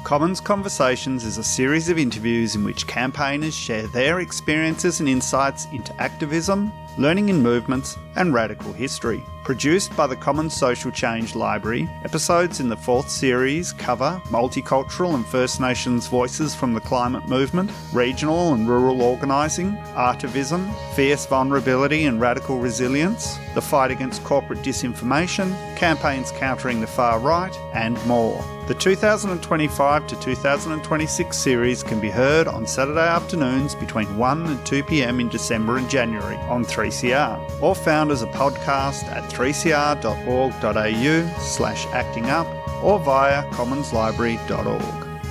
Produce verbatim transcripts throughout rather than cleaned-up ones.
Commons Conversations is a series of interviews in which campaigners share their experiences and insights into activism, learning in movements, and radical history. Produced by the Commons Social Change Library, episodes in the fourth series cover multicultural and First Nations voices from the climate movement, regional and rural organising, artivism, fierce vulnerability and radical resilience, the fight against corporate disinformation, campaigns countering the far right, and more. The two thousand twenty-five to two thousand twenty-six series can be heard on Saturday afternoons between one and two p m in December and January on three C R, or found as a podcast at three c r dot org dot a u slash acting up or via commons library dot org.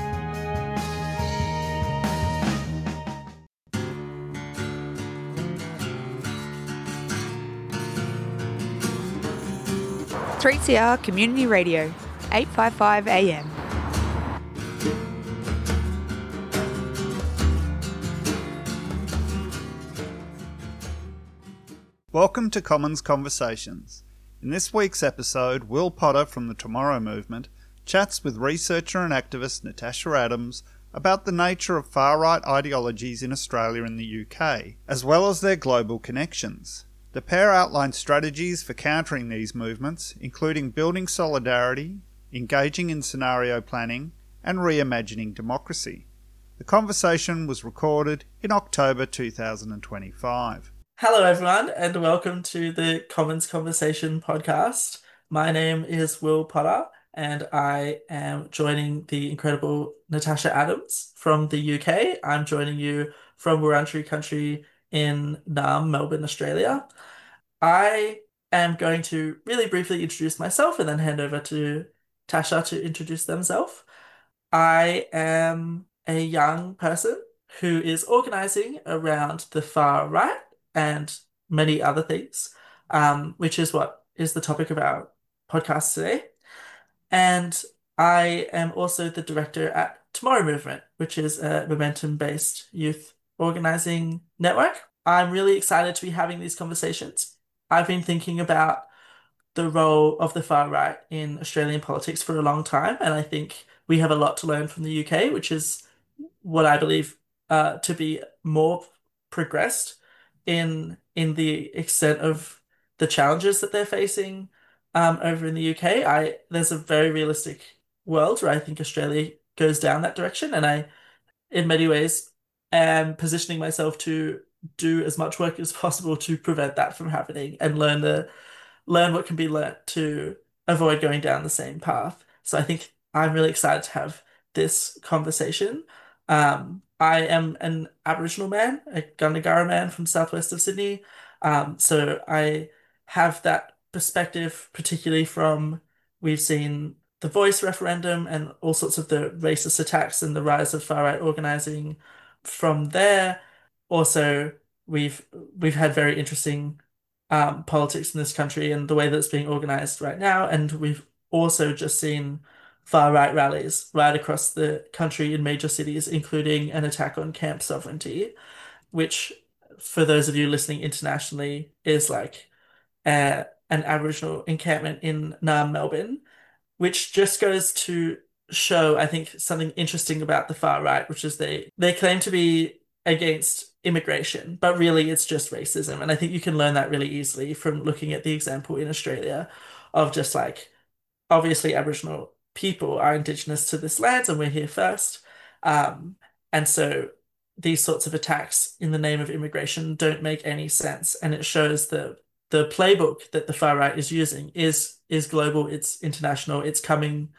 three C R Community Radio, eight fifty-five A M. Welcome to Commons Conversations. In this week's episode, Will Potter from the Tomorrow Movement chats with researcher and activist Natasha Adams about the nature of far-right ideologies in Australia and the U K, as well as their global connections. The pair outline strategies for countering these movements, including building solidarity, engaging in scenario planning, and reimagining democracy. The conversation was recorded in October two thousand twenty-five. Hello everyone and welcome to the Commons Conversation podcast. My name is Will Potter and I am joining the incredible Natasha Adams from the U K. I'm joining you from Wurundjeri country in Naarm, Melbourne, Australia. I am going to really briefly introduce myself and then hand over to Tasha to introduce themselves. I am a young person who is organising around the far right and many other things, um, which is what is the topic of our podcast today. And I am also the director at Tomorrow Movement, which is a momentum-based youth organising network. I'm really excited to be having these conversations. I've been thinking about the role of the far right in Australian politics for a long time, and I think we have a lot to learn from the U K, which is what I believe uh, to be more progressed in in the extent of the challenges that they're facing um, over in the U K. I there's a very realistic world where I think Australia goes down that direction, and I, in many ways, am positioning myself to do as much work as possible to prevent that from happening and learn the learn what can be learnt to avoid going down the same path. So I think I'm really excited to have this conversation. Um, I am an Aboriginal man, a Gundungurra man from southwest of Sydney. Um, so I have that perspective, particularly from we've seen the Voice referendum and all sorts of the racist attacks and the rise of far-right organising from there. Also, we've we've had very interesting um, politics in this country and the way that it's being organised right now, and we've also just seen far-right rallies right across the country in major cities, including an attack on Camp Sovereignty, which, for those of you listening internationally, is like uh, an Aboriginal encampment in Naarm, Melbourne, which just goes to show, I think, something interesting about the far right, which is they they claim to be against immigration, but really it's just racism. And I think you can learn that really easily from looking at the example in Australia of just like, obviously Aboriginal people are Indigenous to this land and we're here first. Um, and so these sorts of attacks in the name of immigration don't make any sense. And it shows the the playbook that the far right is using is is global, it's international, it's coming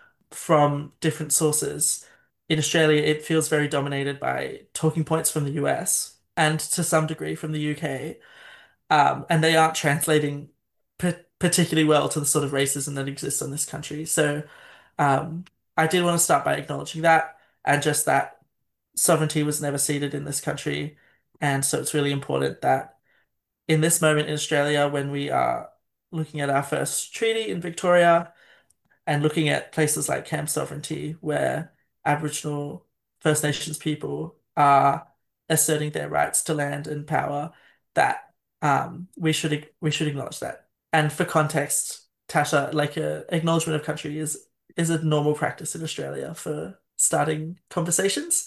from different sources. In Australia, it feels very dominated by talking points from the U S and to some degree from the U K. Um, and they aren't translating pa- particularly well to the sort of racism that exists in this country. So um, I did want to start by acknowledging that and just that sovereignty was never ceded in this country. And so it's really important that in this moment in Australia, when we are looking at our first treaty in Victoria and looking at places like Camp Sovereignty, where Aboriginal First Nations people are asserting their rights to land and power, that um, we should we should acknowledge that. And for context, Tasha, like a acknowledgement of country is is a normal practice in Australia for starting conversations.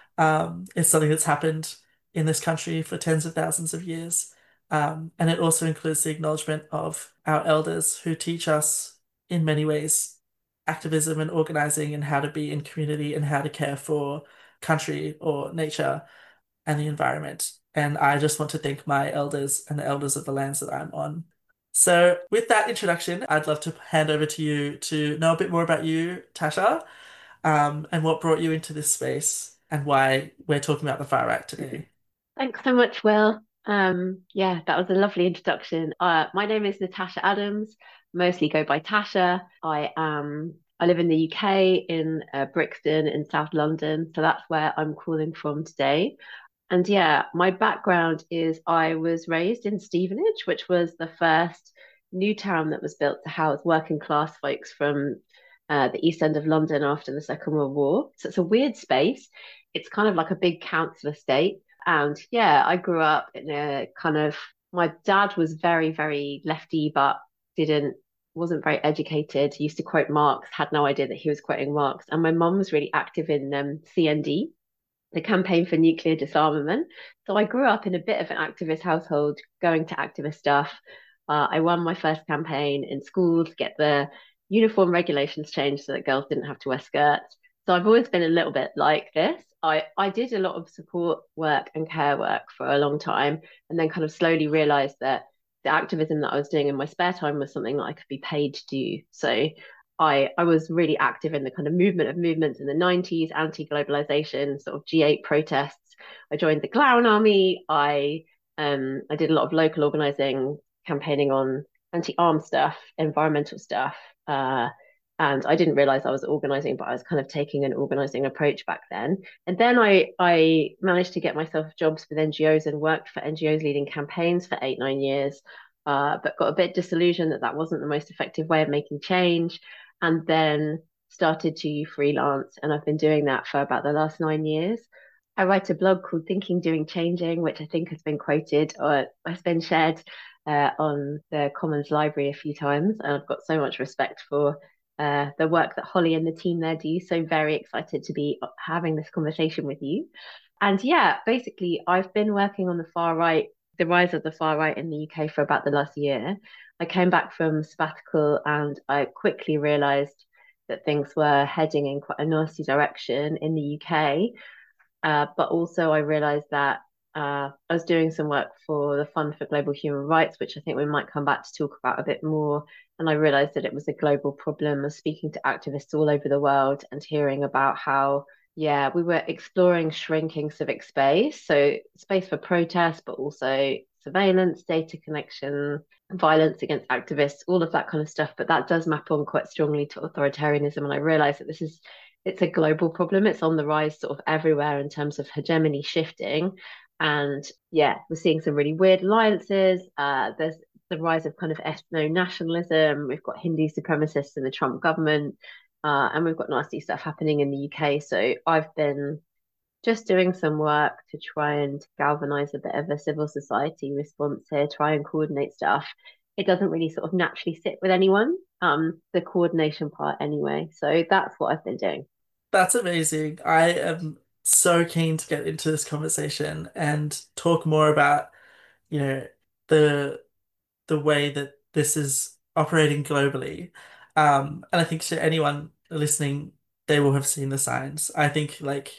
Um, it's something that's happened in this country for tens of thousands of years. Um, and it also includes the acknowledgement of our elders who teach us in many ways activism and organizing and how to be in community and how to care for country or nature and the environment. And I just want to thank my elders and the elders of the lands that I'm on. So, with that introduction, I'd love to hand over to you to know a bit more about you, Tasha, um, and what brought you into this space and why we're talking about the far right today. Thanks so much, Will. Um, yeah, that was a lovely introduction. Uh, my name is Natasha Adams, mostly go by Tasha. I am I live in the U K in uh, Brixton in South London, so that's where I'm calling from today. And yeah, my background is I was raised in Stevenage, which was the first new town that was built to house working class folks from uh, the East End of London after the Second World War. So it's a weird space. It's kind of like a big council estate. And yeah, I grew up in a kind of, my dad was very, very lefty, but didn't, wasn't very educated. He used to quote Marx, had no idea that he was quoting Marx. And my mum was really active in um, C N D, the Campaign for Nuclear Disarmament. So I grew up in a bit of an activist household, going to activist stuff. Uh, I won my first campaign in school to get the uniform regulations changed so that girls didn't have to wear skirts. So I've always been a little bit like this. I, I did a lot of support work and care work for a long time, and then kind of slowly realized that the activism that I was doing in my spare time was something that I could be paid to do. So I I was really active in the kind of movement of movements in the nineties, anti-globalization, sort of G eight protests. I joined the Clown Army. I um I did a lot of local organizing, campaigning on anti-arms stuff, environmental stuff. Uh, and I didn't realize I was organizing, but I was kind of taking an organizing approach back then. And then I I managed to get myself jobs with N G Os and worked for N G Os leading campaigns for eight, nine years. Uh, but got a bit disillusioned that that wasn't the most effective way of making change, and then started to freelance. And I've been doing that for about the last nine years. I write a blog called Thinking, Doing, Changing, which I think has been quoted or has been shared uh, on the Commons Library a few times. And I've got so much respect for uh, the work that Holly and the team there do. So very excited to be having this conversation with you. And yeah, basically, I've been working on the far right, the rise of the far right in the U K for about the last year. I came back from sabbatical and I quickly realized that things were heading in quite a nasty direction in the U K. Uh, but also, I realized that uh, I was doing some work for the Fund for Global Human Rights, which I think we might come back to talk about a bit more. And I realized that it was a global problem. I was speaking to activists all over the world and hearing about how, yeah, we were exploring shrinking civic space. So, space for protest, but also surveillance, data connection, violence against activists, all of that kind of stuff. But that does map on quite strongly to authoritarianism. And I realized that this is it's a global problem. It's on the rise sort of everywhere in terms of hegemony shifting. And yeah, we're seeing some really weird alliances. Uh, there's the rise of kind of ethno-nationalism. We've got Hindu supremacists in the Trump government. Uh, and we've got nasty stuff happening in the U K. So I've been just doing some work to try and galvanize a bit of a civil society response here, try and coordinate stuff. It doesn't really sort of naturally sit with anyone, um, the coordination part anyway. So that's what I've been doing. That's amazing. I am so keen to get into this conversation and talk more about, you know, the the way that this is operating globally. Um, and I think to anyone listening, they will have seen the signs. I think like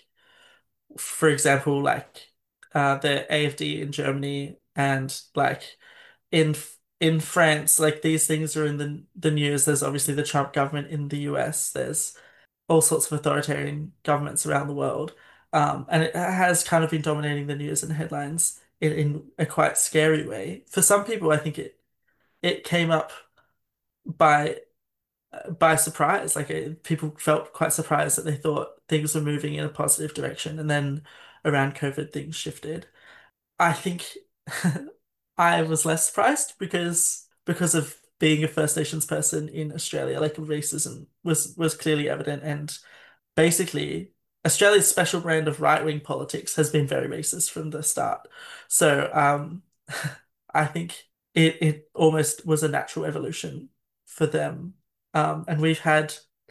for example, like uh the A F D in Germany and like in in France, like these things are in the the news. There's obviously the Trump government in the U S. There's all sorts of authoritarian governments around the world. Um, and it has kind of been dominating the news and headlines in, in a quite scary way. For some people, I think it it came up by by surprise. Like it, people felt quite surprised that they thought things were moving in a positive direction, and then around COVID, things shifted. I think I was less surprised because because of being a First Nations person in Australia, like racism was was clearly evident, and basically Australia's special brand of right-wing politics has been very racist from the start. So um, I think it it almost was a natural evolution for them. Um, and we've had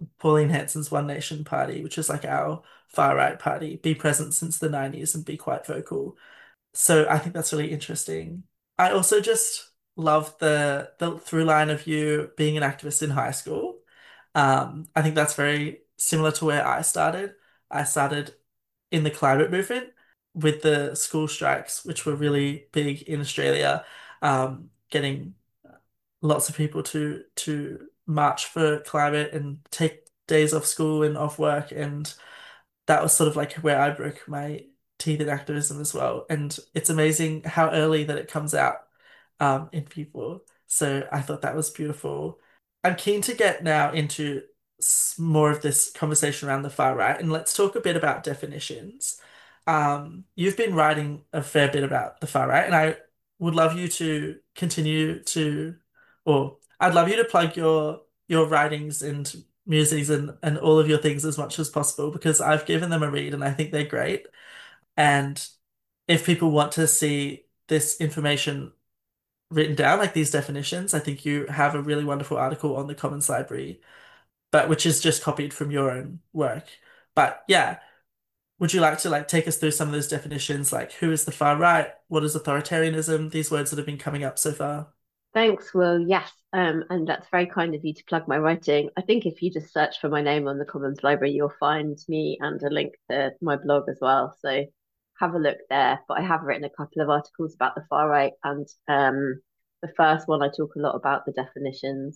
Pauline Hanson's One Nation Party, which is like our far right party, be present since the nineties and be quite vocal. So I think that's really interesting. I also just love the the through line of you being an activist in high school. Um, I think that's very similar to where I started. I started in the climate movement with the school strikes, which were really big in Australia, um, getting lots of people to to march for climate and take days off school and off work, and that was sort of like where I broke my teeth in activism as well. And it's amazing how early that it comes out um, in people. So I thought that was beautiful. I'm keen to get now into s- more of this conversation around the far right, and let's talk a bit about definitions. Um, you've been writing a fair bit about the far right, and I would love you to continue to, or I'd love you to plug your your writings and musings and, and all of your things as much as possible because I've given them a read and I think they're great. And if people want to see this information written down, like these definitions, I think you have a really wonderful article on the Commons Library, but which is just copied from your own work. But yeah, would you like to like take us through some of those definitions, like who is the far right? What is authoritarianism? These words that have been coming up so far. Thanks, Will. Yes, um, and that's very kind of you to plug my writing. I think if you just search for my name on the Commons Library, you'll find me and a link to my blog as well. So have a look there. But I have written a couple of articles about the far right, and um, the first one I talk a lot about the definitions.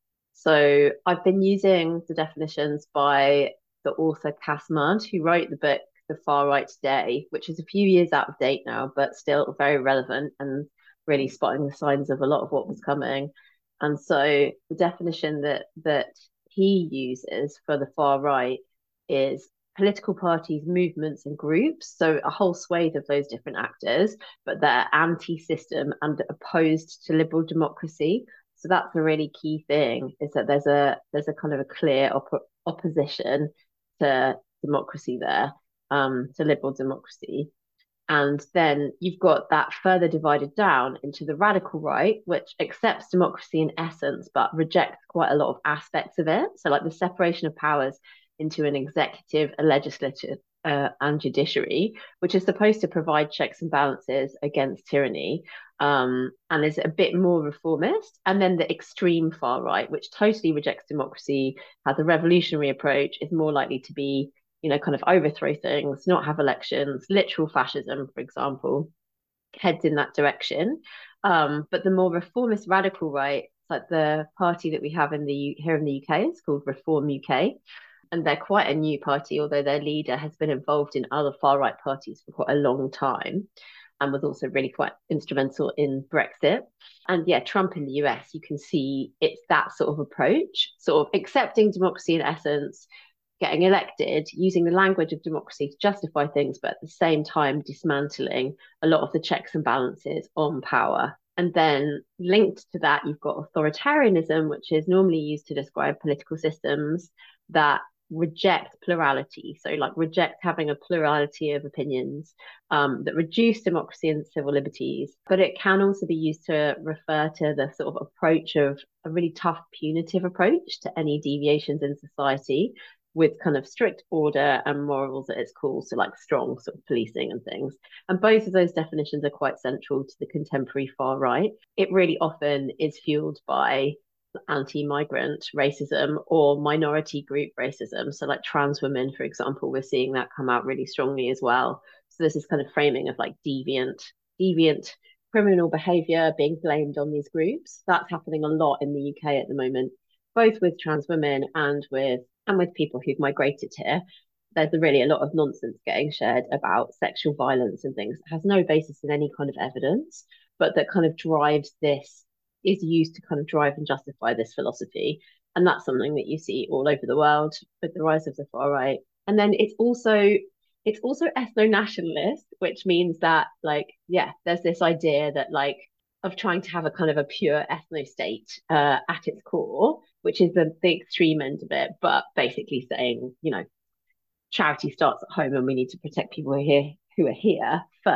So I've been using the definitions by the author Cass Mudd, who wrote the book The Far Right Today, which is a few years out of date now, but still very relevant and really spotting the signs of a lot of what was coming. And so the definition that that he uses for the far right is political parties, movements, and groups. So a whole swathe of those different actors, but they're anti-system and opposed to liberal democracy. So that's a really key thing, is that there's a there's a kind of a clear op- opposition to democracy there, um, to liberal democracy. And then you've got that further divided down into the radical right, which accepts democracy in essence, but rejects quite a lot of aspects of it. So, like the separation of powers into an executive, a legislative, uh, and judiciary, which is supposed to provide checks and balances against tyranny, um, and is a bit more reformist. And then the extreme far right, which totally rejects democracy, has a revolutionary approach, is more likely to be, you know, kind of overthrow things, not have elections, literal fascism, for example, heads in that direction. Um, but the more reformist radical right, like the party that we have in the here in the U K, it's called Reform U K. And they're quite a new party, although their leader has been involved in other far right parties for quite a long time and was also really quite instrumental in Brexit. And yeah, Trump in the U S, you can see it's that sort of approach, sort of accepting democracy in essence, getting elected, using the language of democracy to justify things, but at the same time dismantling a lot of the checks and balances on power. And then linked to that, you've got authoritarianism, which is normally used to describe political systems that reject plurality. So, like, reject having a plurality of opinions, um, that reduce democracy and civil liberties. But it can also be used to refer to the sort of approach of a really tough punitive approach to any deviations in society, with kind of strict order and morals at its core, so like strong sort of policing and things. And both of those definitions are quite central to the contemporary far right. It really often is fueled by anti-migrant racism or minority group racism. So like trans women, for example, we're seeing that come out really strongly as well. So this is kind of framing of like deviant, deviant criminal behavior being blamed on these groups. That's happening a lot in the U K at the moment, both with trans women and with and with people who've migrated here. There's really a lot of nonsense getting shared about sexual violence and things that has no basis in any kind of evidence, but that kind of drives this, is used to kind of drive and justify this philosophy. And that's something that you see all over the world with the rise of the far right. And then it's also it's also ethno-nationalist, which means that, like, yeah, there's this idea that like of trying to have a kind of a pure ethno state uh, at its core, which is the, the extreme end of it, but basically saying, you know, charity starts at home and we need to protect people who are here, who are here first.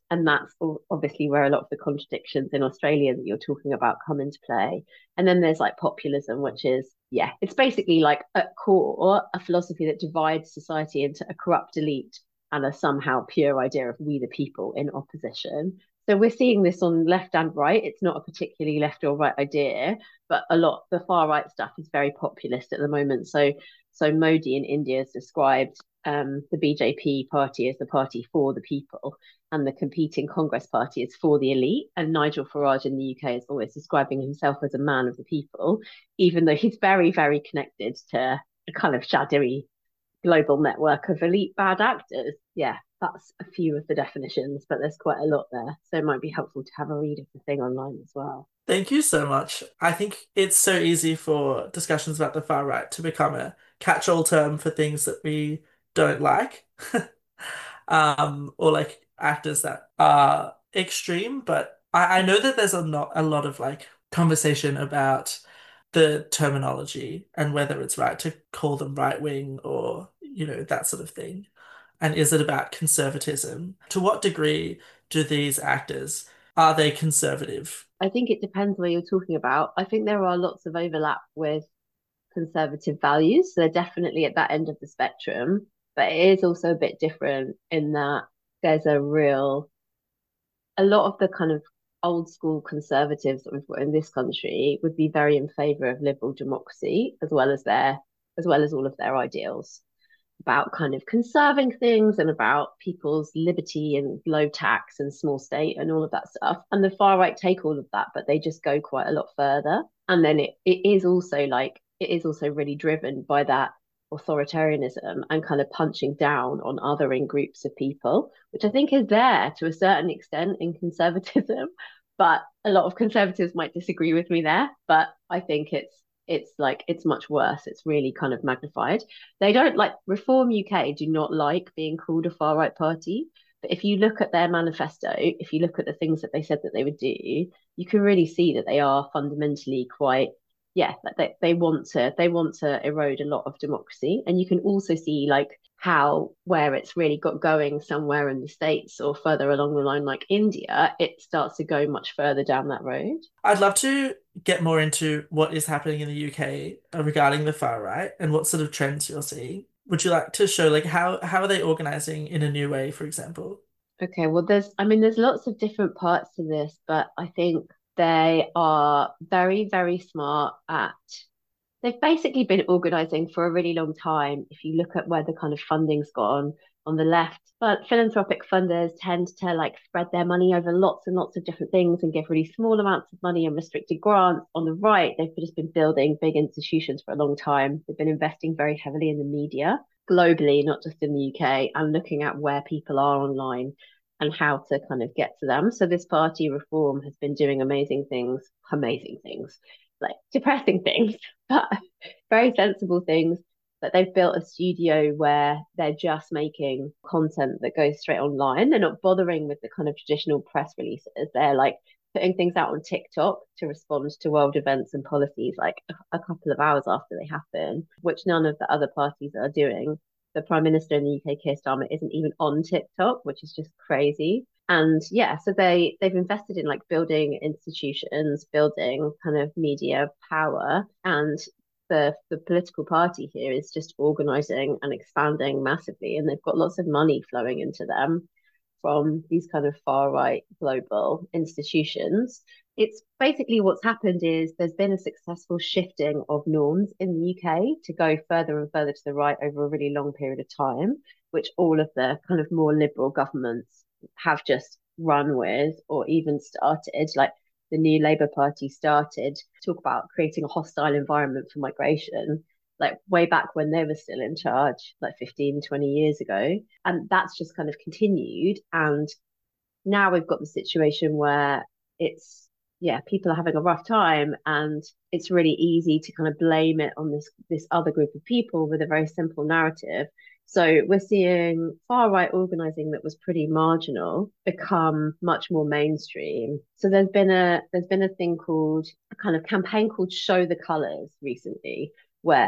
And that's obviously where a lot of the contradictions in Australia that you're talking about come into play. And then there's like populism, which is, yeah, it's basically like at core a philosophy that divides society into a corrupt elite and a somehow pure idea of we the people in opposition. So we're seeing this on left and right. It's not a particularly left or right idea, but a lot the far right stuff is very populist at the moment. So so Modi in India has described um, the B J P party as the party for the people, and the competing Congress party is for the elite. And Nigel Farage in the U K is always describing himself as a man of the people, even though he's very, very connected to a kind of shadowy global network of elite bad actors. Yeah, that's a few of the definitions, but there's quite a lot there. So it might be helpful to have a read of the thing online as well. Thank you so much. I think it's so easy for discussions about the far right to become a catch-all term for things that we don't like. um, or like actors that are extreme, but I, I know that there's a not a lot of like conversation about the terminology and whether it's right to call them right wing or, you know, that sort of thing. And is it about conservatism? To what degree do these actors, are they conservative? I think it depends where you're talking about. I think there are lots of overlap with conservative values. So they're definitely at that end of the spectrum, but it is also a bit different in that there's a real, a lot of the kind of old school conservatives that we've got in this country would be very in favour of liberal democracy as well as their, as well as all of their ideals about kind of conserving things and about people's liberty and low tax and small state and all of that stuff. And the far right take all of that, but they just go quite a lot further. And then it, it is also like, it is also really driven by that authoritarianism and kind of punching down on othering groups of people, which I think is there to a certain extent in conservatism. But a lot of conservatives might disagree with me there. But I think it's it's like it's much worse. It's really kind of magnified. They don't like Reform U K do not like being called a far right party. But if you look at their manifesto, if you look at the things that they said that they would do, you can really see that they are fundamentally quite, yeah, they, they want to they want to erode a lot of democracy. And you can also see like how where it's really got going somewhere in the States or further along the line, like India, it starts to go much further down that road. I'd love to get more into what is happening in the U K regarding the far right and what sort of trends you're seeing. Would you like to show like how how are they organizing in a new way, for example? Okay, well, there's, I mean, there's lots of different parts to this, but I think they are very, very smart at, they've basically been organizing for a really long time. If you look at where the kind of funding's gone on the left, but philanthropic funders tend to like spread their money over lots and lots of different things and give really small amounts of money and restricted grants. On the right, they've just been building big institutions for a long time. They've been investing very heavily in the media globally, not just in the U K, and looking at where people are online and how to kind of get to them. So this party Reform has been doing amazing things, amazing things, like depressing things, but very sensible things. That they've built a studio where they're just making content that goes straight online. They're not bothering with the kind of traditional press releases. They're like putting things out on TikTok to respond to world events and policies like a, a couple of hours after they happen, which none of the other parties are doing. The Prime Minister in the U K, Keir Starmer, isn't even on TikTok, which is just crazy. And yeah, so they they've invested in like building institutions, building kind of media power, and the the political party here is just organizing and expanding massively, and they've got lots of money flowing into them from these kind of far right global institutions. It's basically what's happened is there's been a successful shifting of norms in the U K to go further and further to the right over a really long period of time, which all of the kind of more liberal governments have just run with or even started. Like the new Labour Party started to talk about creating a hostile environment for migration, like way back when they were still in charge, like fifteen, twenty years ago. And that's just kind of continued. And now we've got the situation where it's, yeah, people are having a rough time, and it's really easy to kind of blame it on this this other group of people with a very simple narrative. So we're seeing far right organizing that was pretty marginal become much more mainstream. So there's been a there's been a thing called a kind of campaign called Show the Colours recently, where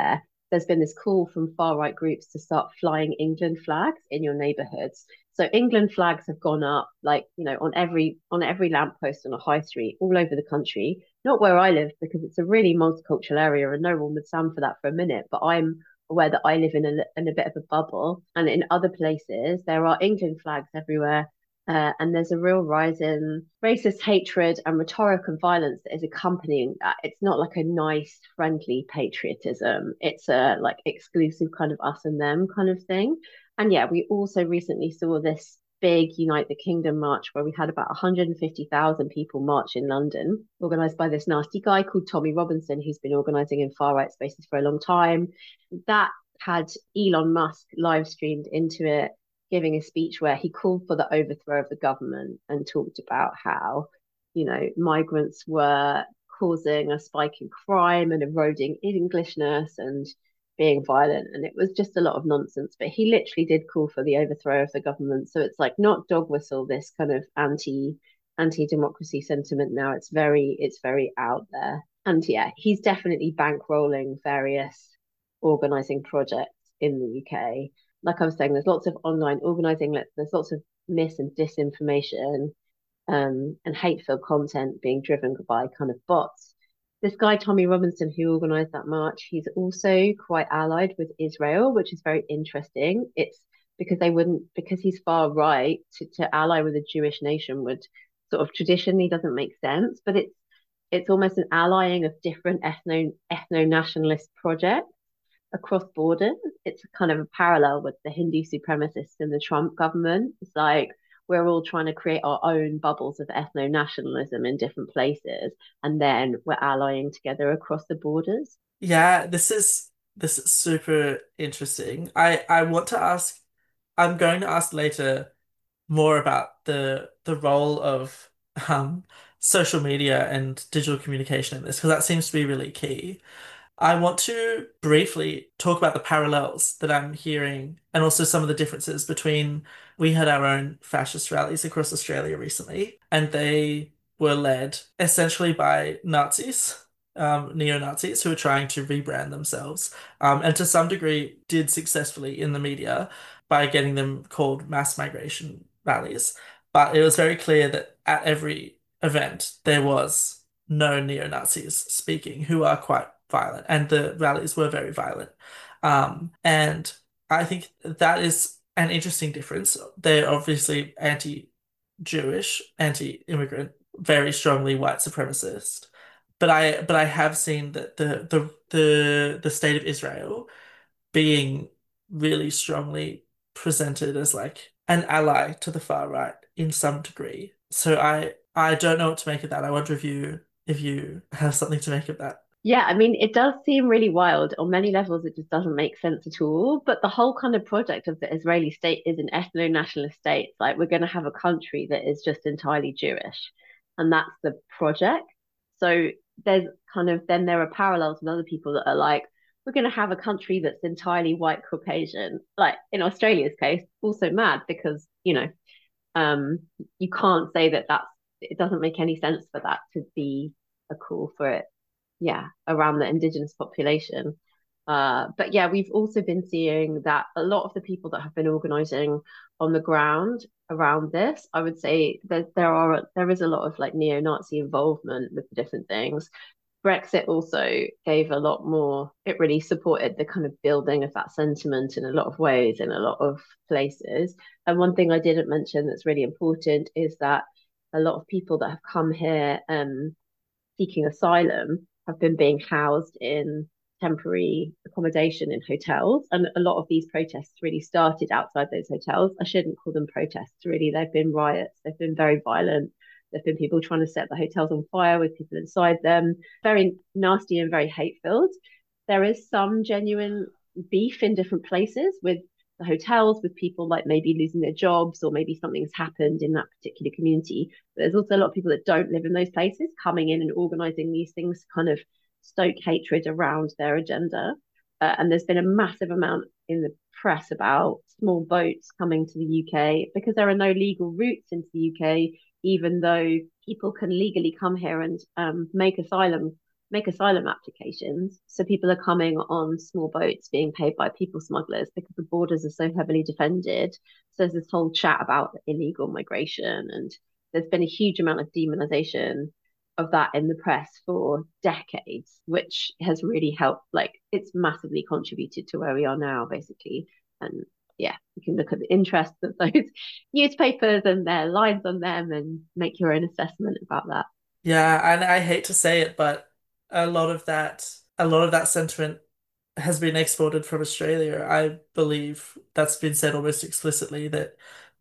there's been this call from far-right groups to start flying England flags in your neighborhoods. So England flags have gone up, like, you know, on every on every lamppost on a high street all over the country. Not where I live, because it's a really multicultural area and no one would stand for that for a minute. But I'm aware that I live in a in a bit of a bubble, and in other places there are England flags everywhere. Uh, and there's a real rise in racist hatred and rhetoric and violence that is accompanying that. It's not like a nice, friendly patriotism. It's a like exclusive kind of us and them kind of thing. And yeah, we also recently saw this big Unite the Kingdom march where we had about one hundred fifty thousand people march in London, organised by this nasty guy called Tommy Robinson, who's been organising in far right spaces for a long time. That had Elon Musk live streamed into it, giving a speech where he called for the overthrow of the government and talked about how, you know, migrants were causing a spike in crime and eroding Englishness and being violent. And it was just a lot of nonsense. But he literally did call for the overthrow of the government. So it's like not dog whistle, this kind of anti anti-democracy sentiment now. It's very, it's very out there. And yeah, he's definitely bankrolling various organising projects in the U K. Like I was saying, there's lots of online organising, there's lots of mis and disinformation um, and hate-filled content being driven by kind of bots. This guy, Tommy Robinson, who organised that march, he's also quite allied with Israel, which is very interesting. It's because they wouldn't, because he's far right, to, to ally with a Jewish nation would sort of traditionally doesn't make sense, but it's it's almost an allying of different ethno ethno-nationalist projects across borders. It's kind of a parallel with the Hindu supremacists in the Trump government. It's like we're all trying to create our own bubbles of ethno-nationalism in different places, and then we're allying together across the borders. Yeah, this is this is super interesting. I I want to ask, I'm going to ask later more about the the role of um social media and digital communication in this, because that seems to be really key. I want to briefly talk about the parallels that I'm hearing and also some of the differences between, we had our own fascist rallies across Australia recently, and they were led essentially by Nazis, um, neo-Nazis who were trying to rebrand themselves, um, and to some degree did successfully in the media by getting them called mass migration rallies. But it was very clear that at every event there was no neo-Nazis speaking, who are quite violent, and the rallies were very violent. Um, and I think that is an interesting difference. They're obviously anti-Jewish, anti-immigrant, very strongly white supremacist. But I but I have seen that the the the the state of Israel being really strongly presented as like an ally to the far right in some degree. So I I don't know what to make of that. I wonder if you if you have something to make of that. Yeah, I mean, it does seem really wild. On many levels, it just doesn't make sense at all. But the whole kind of project of the Israeli state is an ethno-nationalist state. Like, we're going to have a country that is just entirely Jewish. And that's the project. So there's kind of, then there are parallels with other people that are like, we're going to have a country that's entirely white Caucasian. Like, in Australia's case, also mad because, you know, um, you can't say that that's, it doesn't make any sense for that to be a call for it, yeah, around the indigenous population. Uh, but yeah, we've also been seeing that a lot of the people that have been organising on the ground around this, I would say that there are there is a lot of like neo-Nazi involvement with the different things. Brexit also gave a lot more, it really supported the kind of building of that sentiment in a lot of ways, in a lot of places. And one thing I didn't mention that's really important is that a lot of people that have come here um, seeking asylum have been being housed in temporary accommodation in hotels. And a lot of these protests really started outside those hotels. I shouldn't call them protests, really. They've been riots. They've been very violent. There've been people trying to set the hotels on fire with people inside them. Very nasty and very hate-filled. There is some genuine beef in different places with the hotels, with people like maybe losing their jobs or maybe something's happened in that particular community. But there's also a lot of people that don't live in those places coming in and organising these things to kind of stoke hatred around their agenda. Uh, and there's been a massive amount in the press about small boats coming to the U K because there are no legal routes into the U K, even though people can legally come here and um, make asylum make asylum applications. So people are coming on small boats being paid by people smugglers because the borders are so heavily defended. So there's this whole chat about illegal migration, and there's been a huge amount of demonization of that in the press for decades, which has really helped. Like, it's massively contributed to where we are now, basically. And yeah, you can look at the interest of those newspapers and their lines on them and make your own assessment about that. Yeah, and I hate to say it, but a lot of that, a lot of that sentiment has been exported from Australia. I believe that's been said almost explicitly that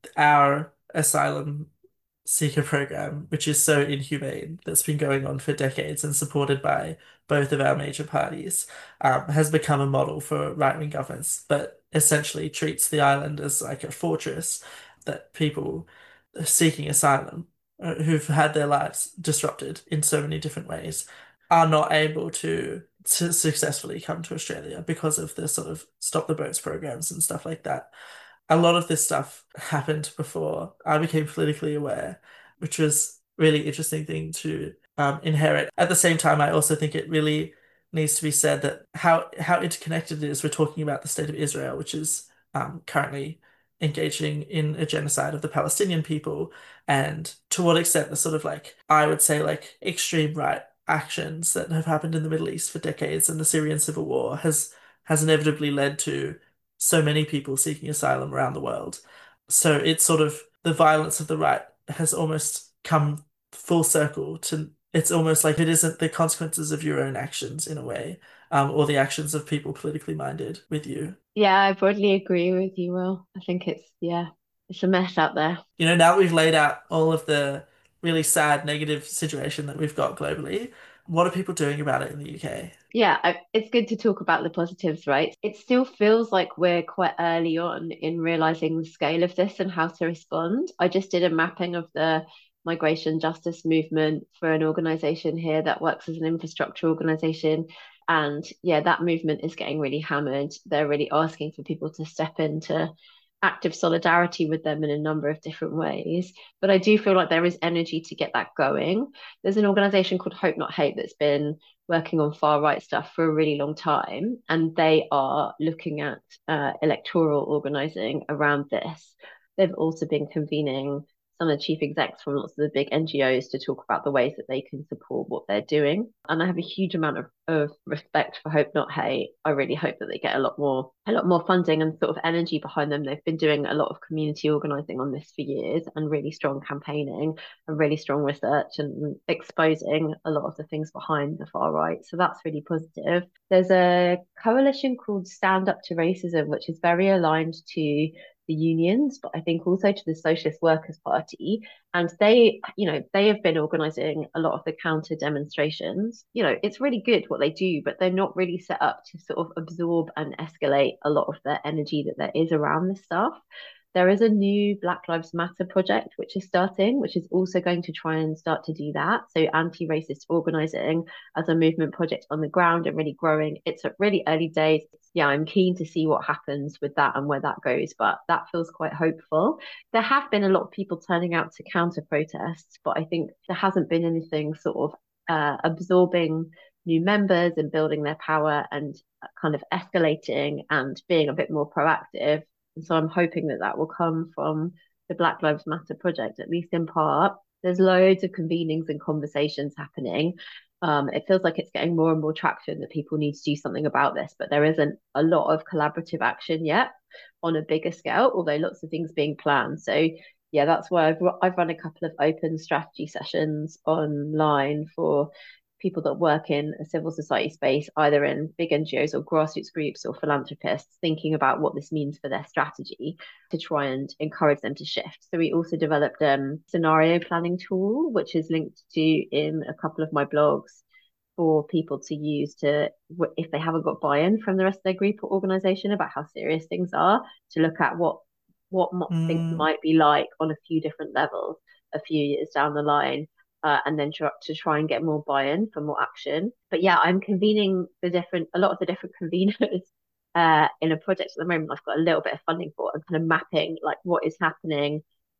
our asylum seeker program, which is so inhumane, that's been going on for decades and supported by both of our major parties, um, has become a model for right-wing governments, but essentially treats the island as like a fortress that people seeking asylum, uh, who've had their lives disrupted in so many different ways, are not able to to successfully come to Australia because of the sort of stop the boats programs and stuff like that. A lot of this stuff happened before I became politically aware, which was really interesting thing to um, inherit. At the same time, I also think it really needs to be said that how how interconnected it is. We're talking about the state of Israel, which is um, currently engaging in a genocide of the Palestinian people, and to what extent the sort of like, I would say, like extreme right actions that have happened in the Middle East for decades and the Syrian civil war has has inevitably led to so many people seeking asylum around the world. So it's sort of the violence of the right has almost come full circle to it's almost like it isn't the consequences of your own actions in a way, um, or the actions of people politically minded with you. Yeah, I broadly agree with you, Will. I think it's, yeah, it's a mess out there. You know, now that we've laid out all of the really sad, negative situation that we've got globally, what are people doing about it in the U K? Yeah, I, it's good to talk about the positives, right? It still feels like we're quite early on in realizing the scale of this and how to respond. I just did a mapping of the migration justice movement for an organization here that works as an infrastructure organization. And yeah, that movement is getting really hammered. They're really asking for people to step into active solidarity with them in a number of different ways. But I do feel like there is energy to get that going. There's an organization called Hope Not Hate that's been working on far right stuff for a really long time, and they are looking at uh, electoral organizing around this. They've also been convening some of the chief execs from lots of the big N G Os to talk about the ways that they can support what they're doing. And I have a huge amount of, of respect for Hope Not Hate. I really hope that they get a lot more a lot more funding and sort of energy behind them. They've been doing a lot of community organizing on this for years, and really strong campaigning and really strong research and exposing a lot of the things behind the far right. So that's really positive. There's a coalition called Stand Up to Racism, which is very aligned to the unions, but I think also to the Socialist Workers' Party. And they, you know, they have been organising a lot of the counter demonstrations. You know, it's really good what they do, but they're not really set up to sort of absorb and escalate a lot of the energy that there is around this stuff. There is a new Black Lives Matter project which is starting, which is also going to try and start to do that. So anti-racist organising as a movement project on the ground and really growing. It's at really early days. Yeah, I'm keen to see what happens with that and where that goes, but that feels quite hopeful. There have been a lot of people turning out to counter protests, but I think there hasn't been anything sort of uh, absorbing new members and building their power and kind of escalating and being a bit more proactive. And so I'm hoping that that will come from the Black Lives Matter project, at least in part. There's loads of convenings and conversations happening. Um, it feels like it's getting more and more traction that people need to do something about this, but there isn't a lot of collaborative action yet on a bigger scale, although lots of things being planned. So yeah, that's why I've, I've run a couple of open strategy sessions online for people that work in a civil society space, either in big N G Os or grassroots groups or philanthropists, thinking about what this means for their strategy to try and encourage them to shift. So we also developed a um, scenario planning tool, which is linked to in a couple of my blogs for people to use to, if they haven't got buy-in from the rest of their group or organization about how serious things are, to look at what what mm. things might be like on a few different levels a few years down the line. Uh, and then try, to try and get more buy-in for more action. But yeah, I'm convening the different, a lot of the different conveners uh, in a project at the moment I've got a little bit of funding for, and kind of mapping like what is happening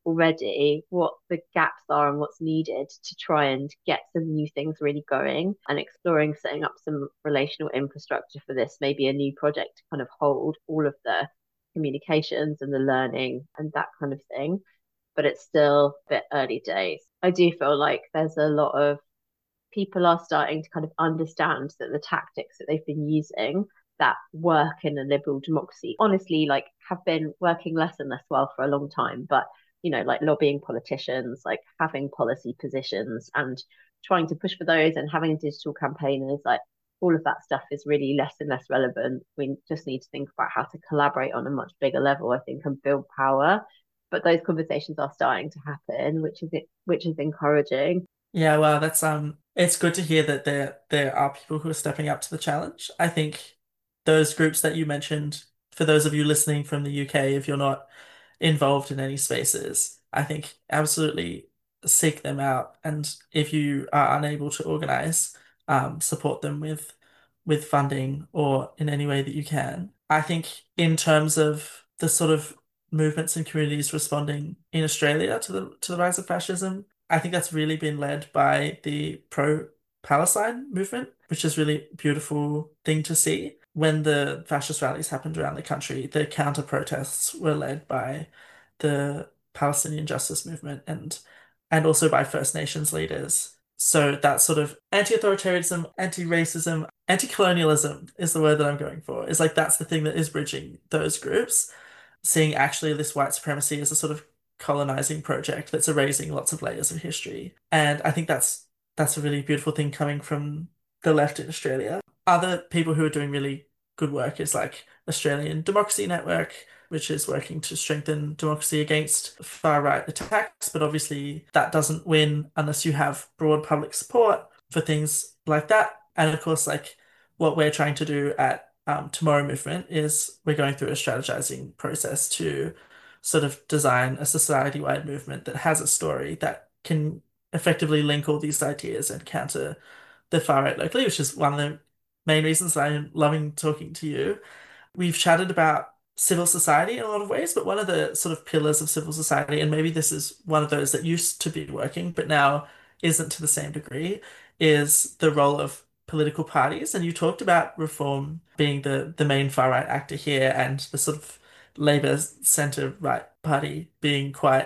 already what the gaps are and what's needed to try and get some new things really going, and exploring setting up some relational infrastructure for this, maybe a new project to kind of hold all of the communications and the learning and that kind of thing. But it's still a bit early days. I do feel like there's a lot of people are starting to kind of understand that the tactics that they've been using that work in a liberal democracy, honestly, like have been working less and less well for a long time. But, you know, like lobbying politicians, like having policy positions and trying to push for those and having digital campaigners, like all of that stuff is really less and less relevant. We just need to think about how to collaborate on a much bigger level, I think, and build power. But those conversations are starting to happen, which is it, which is encouraging. Yeah, well, that's um it's good to hear that there there are people who are stepping up to the challenge. I think those groups that you mentioned, for those of you listening from the U K, if you're not involved in any spaces, I think absolutely seek them out. And if you are unable to organize, um, support them with with funding or in any way that you can. I think in terms of the sort of movements and communities responding in Australia to the to the rise of fascism, I think that's really been led by the pro-Palestine movement, which is really beautiful thing to see. When the fascist rallies happened around the country, the counter protests were led by the Palestinian Justice Movement and and also by First Nations leaders. So that sort of anti-authoritarianism, anti-racism, anti-colonialism is the word that I'm going for. Is like that's the thing that is bridging those groups, seeing actually this white supremacy as a sort of colonizing project that's erasing lots of layers of history. And I think that's that's a really beautiful thing coming from the left in Australia. Other people who are doing really good work is like Australian Democracy Network, which is working to strengthen democracy against far-right attacks. But obviously that doesn't win unless you have broad public support for things like that. And of course, like what we're trying to do at um, Tomorrow Movement is we're going through a strategizing process to sort of design a society-wide movement that has a story that can effectively link all these ideas and counter the far right locally, which is one of the main reasons I'm loving talking to you. We've chatted about civil society in a lot of ways, but one of the sort of pillars of civil society, and maybe this is one of those that used to be working, but now isn't to the same degree, is the role of political parties. And you talked about Reform being the, the main far right actor here and the sort of Labour centre right party being quite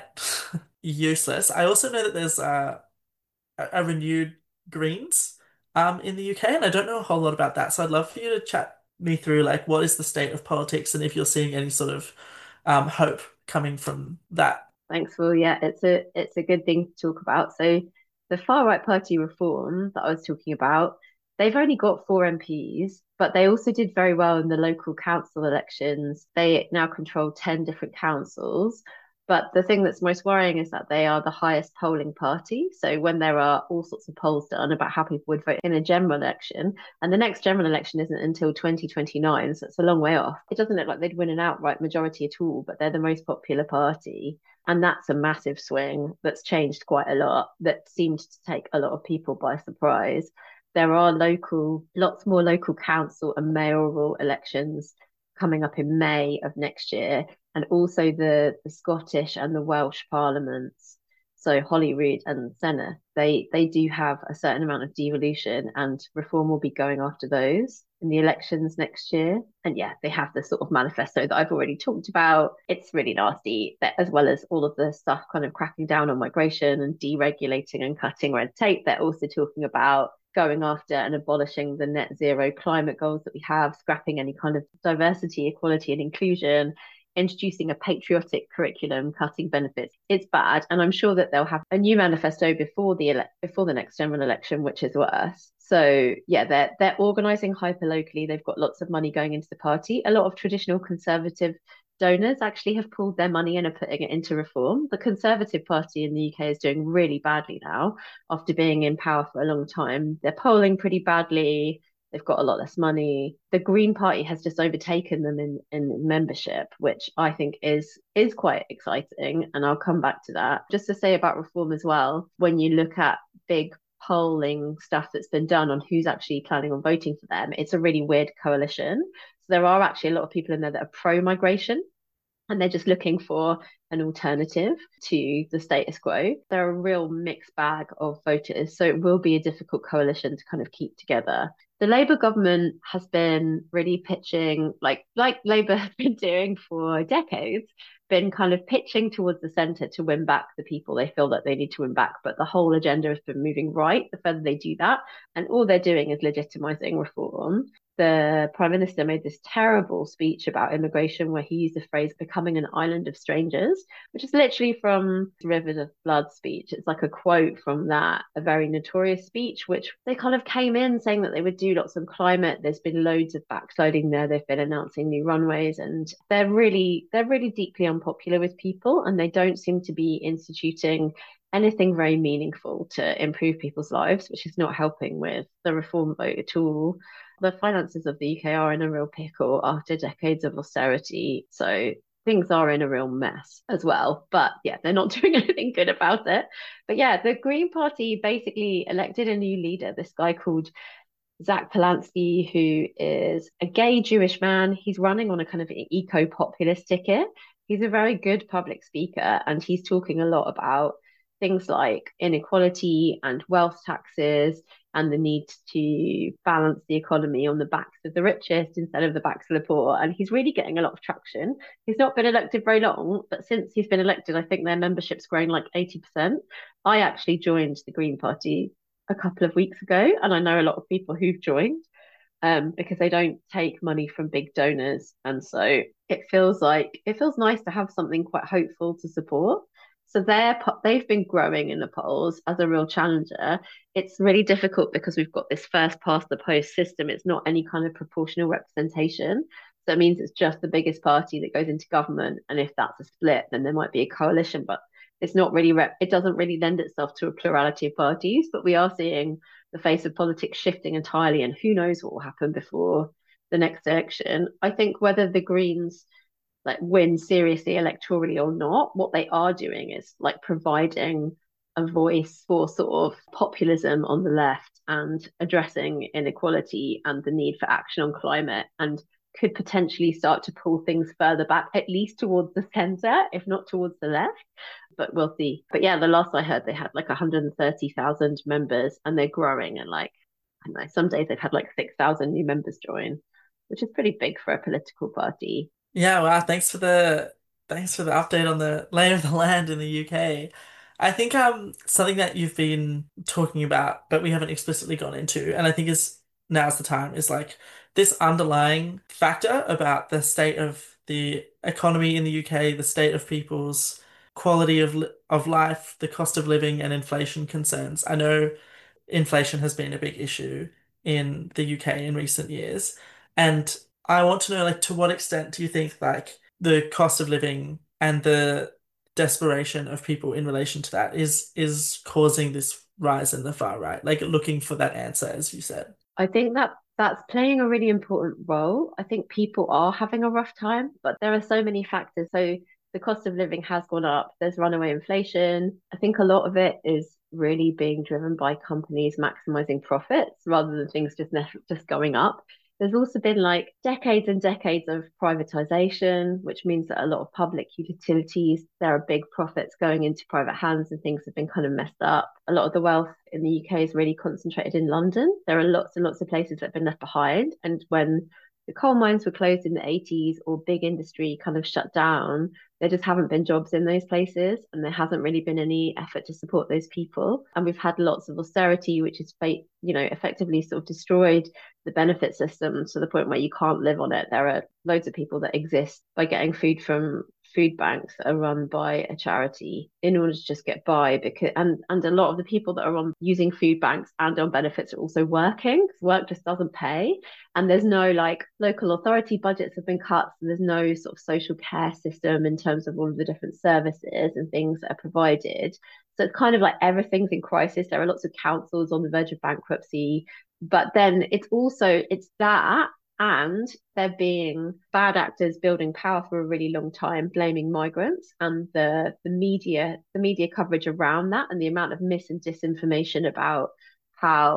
useless. I also know that there's uh, a, a renewed Greens um, in the U K, and I don't know a whole lot about that. So I'd love for you to chat me through like what is the state of politics and if you're seeing any sort of um, hope coming from that. Thanks, Will. Yeah, it's a it's a good thing to talk about. So the far right party Reform that I was talking about, they've only got four M Ps, but they also did very well in the local council elections. They now control ten different councils. But the thing that's most worrying is that they are the highest polling party. So when there are all sorts of polls done about how people would vote in a general election, and the next general election isn't until twenty twenty-nine, so it's a long way off. It doesn't look like they'd win an outright majority at all, but they're the most popular party. And that's a massive swing that's changed quite a lot, that seemed to take a lot of people by surprise. There are local, lots more local council and mayoral elections coming up in May of next year, and also the, the Scottish and the Welsh parliaments. So Holyrood and Senedd, they they do have a certain amount of devolution, and Reform will be going after those in the elections next year. And yeah, they have the sort of manifesto that I've already talked about. It's really nasty, as well as all of the stuff kind of cracking down on migration and deregulating and cutting red tape. They're also talking about going after and abolishing the net zero climate goals that we have, scrapping any kind of diversity, equality, and inclusion, introducing a patriotic curriculum, cutting benefits. It's bad, and I'm sure that they'll have a new manifesto before the ele- before the next general election, which is worse. So yeah, they're they're organising hyper locally. They've got lots of money going into the party. A lot of traditional Conservative donors actually have pulled their money and are putting it into Reform. The Conservative Party in the U K is doing really badly now after being in power for a long time. They're polling pretty badly. They've got a lot less money. The Green Party has just overtaken them in, in membership, which I think is is quite exciting. And I'll come back to that. Just to say about Reform as well, when you look at big polling stuff that's been done on who's actually planning on voting for them, it's a really weird coalition. So there are actually a lot of people in there that are pro-migration. and they're just looking for an alternative to the status quo. They're a real mixed bag of voters, so it will be a difficult coalition to kind of keep together. The Labour government has been really pitching, like like Labour has been doing for decades, been kind of pitching towards the centre to win back the people they feel that they need to win back. But the whole agenda has been moving right the further they do that. And all they're doing is legitimising reform. The Prime Minister made this terrible speech about immigration where he used the phrase becoming an island of strangers, which is literally from Rivers of Blood speech. It's like a quote from that, a very notorious speech, which they kind of came in saying that they would do lots on climate. There's been loads of backsliding there. They've been announcing new runways, and they're really, they're really deeply unpopular with people, and they don't seem to be instituting anything very meaningful to improve people's lives, which is not helping with the reform vote at all. The finances of the U K are in a real pickle after decades of austerity. So things are in a real mess as well. But yeah, they're not doing anything good about it. But yeah, the Green Party basically elected a new leader, this guy called Zach Polanski, who is a gay Jewish man. He's running on a kind of eco-populist ticket. He's a very good public speaker, and he's talking a lot about things like inequality and wealth taxes and the need to balance the economy on the backs of the richest instead of the backs of the poor. And he's really getting a lot of traction. He's not been elected very long, but since he's been elected, I think their membership's grown like eighty percent. I actually joined the Green Party a couple of weeks ago, and I know a lot of people who've joined um, because they don't take money from big donors. And so it feels like, it feels nice to have something quite hopeful to support. So they're they've been growing in the polls as a real challenger. It's really difficult because we've got this first past the post system. It's not any kind of proportional representation. So it means it's just the biggest party that goes into government. And if that's a split, then there might be a coalition. But it's not really, rep- it doesn't really lend itself to a plurality of parties. But we are seeing the face of politics shifting entirely. And who knows what will happen before the next election. I think whether the Greens like win seriously electorally or not, what they are doing is like providing a voice for sort of populism on the left and addressing inequality and the need for action on climate, and could potentially start to pull things further back, at least towards the centre, if not towards the left. But we'll see. But yeah, the last I heard, they had like one hundred thirty thousand members, and they're growing. And like, I don't know, some days they've had like six thousand new members join, which is pretty big for a political party. Yeah, wow, thanks for the thanks for the update on the lay of the land in the U K. I think um something that you've been talking about, but we haven't explicitly gone into, and I think is now's the time, is like this underlying factor about the state of the economy in the U K, the state of people's quality of li of life, the cost of living, and inflation concerns. I know inflation has been a big issue in the U K in recent years, and I want to know, like, to what extent do you think, like, the cost of living and the desperation of people in relation to that is is causing this rise in the far right, like looking for that answer, as you said? I think that that's playing a really important role. I think people are having a rough time, but there are so many factors. So the cost of living has gone up. There's runaway inflation. I think a lot of it is really being driven by companies maximizing profits rather than things just just going up. There's also been like decades and decades of privatization, which means that a lot of public utilities, there are big profits going into private hands and things have been kind of messed up. A lot of the wealth in the U K is really concentrated in London. There are lots and lots of places that have been left behind. And when the coal mines were closed in the eighties or big industry kind of shut down, there just haven't been jobs in those places, and there hasn't really been any effort to support those people. And we've had lots of austerity, which has, you know, effectively sort of destroyed the benefit system to the point where you can't live on it. There are loads of people that exist by getting food from food banks that are run by a charity in order to just get by, because and and a lot of the people that are on using food banks and on benefits are also working, because work just doesn't pay, and there's no like local authority budgets have been cut, so there's no sort of social care system in terms of all of the different services and things that are provided. So it's kind of like everything's in crisis. There are lots of councils on the verge of bankruptcy, but then it's also it's that, and there being bad actors building power for a really long time, blaming migrants, and the the media the media coverage around that, and the amount of mis and disinformation about how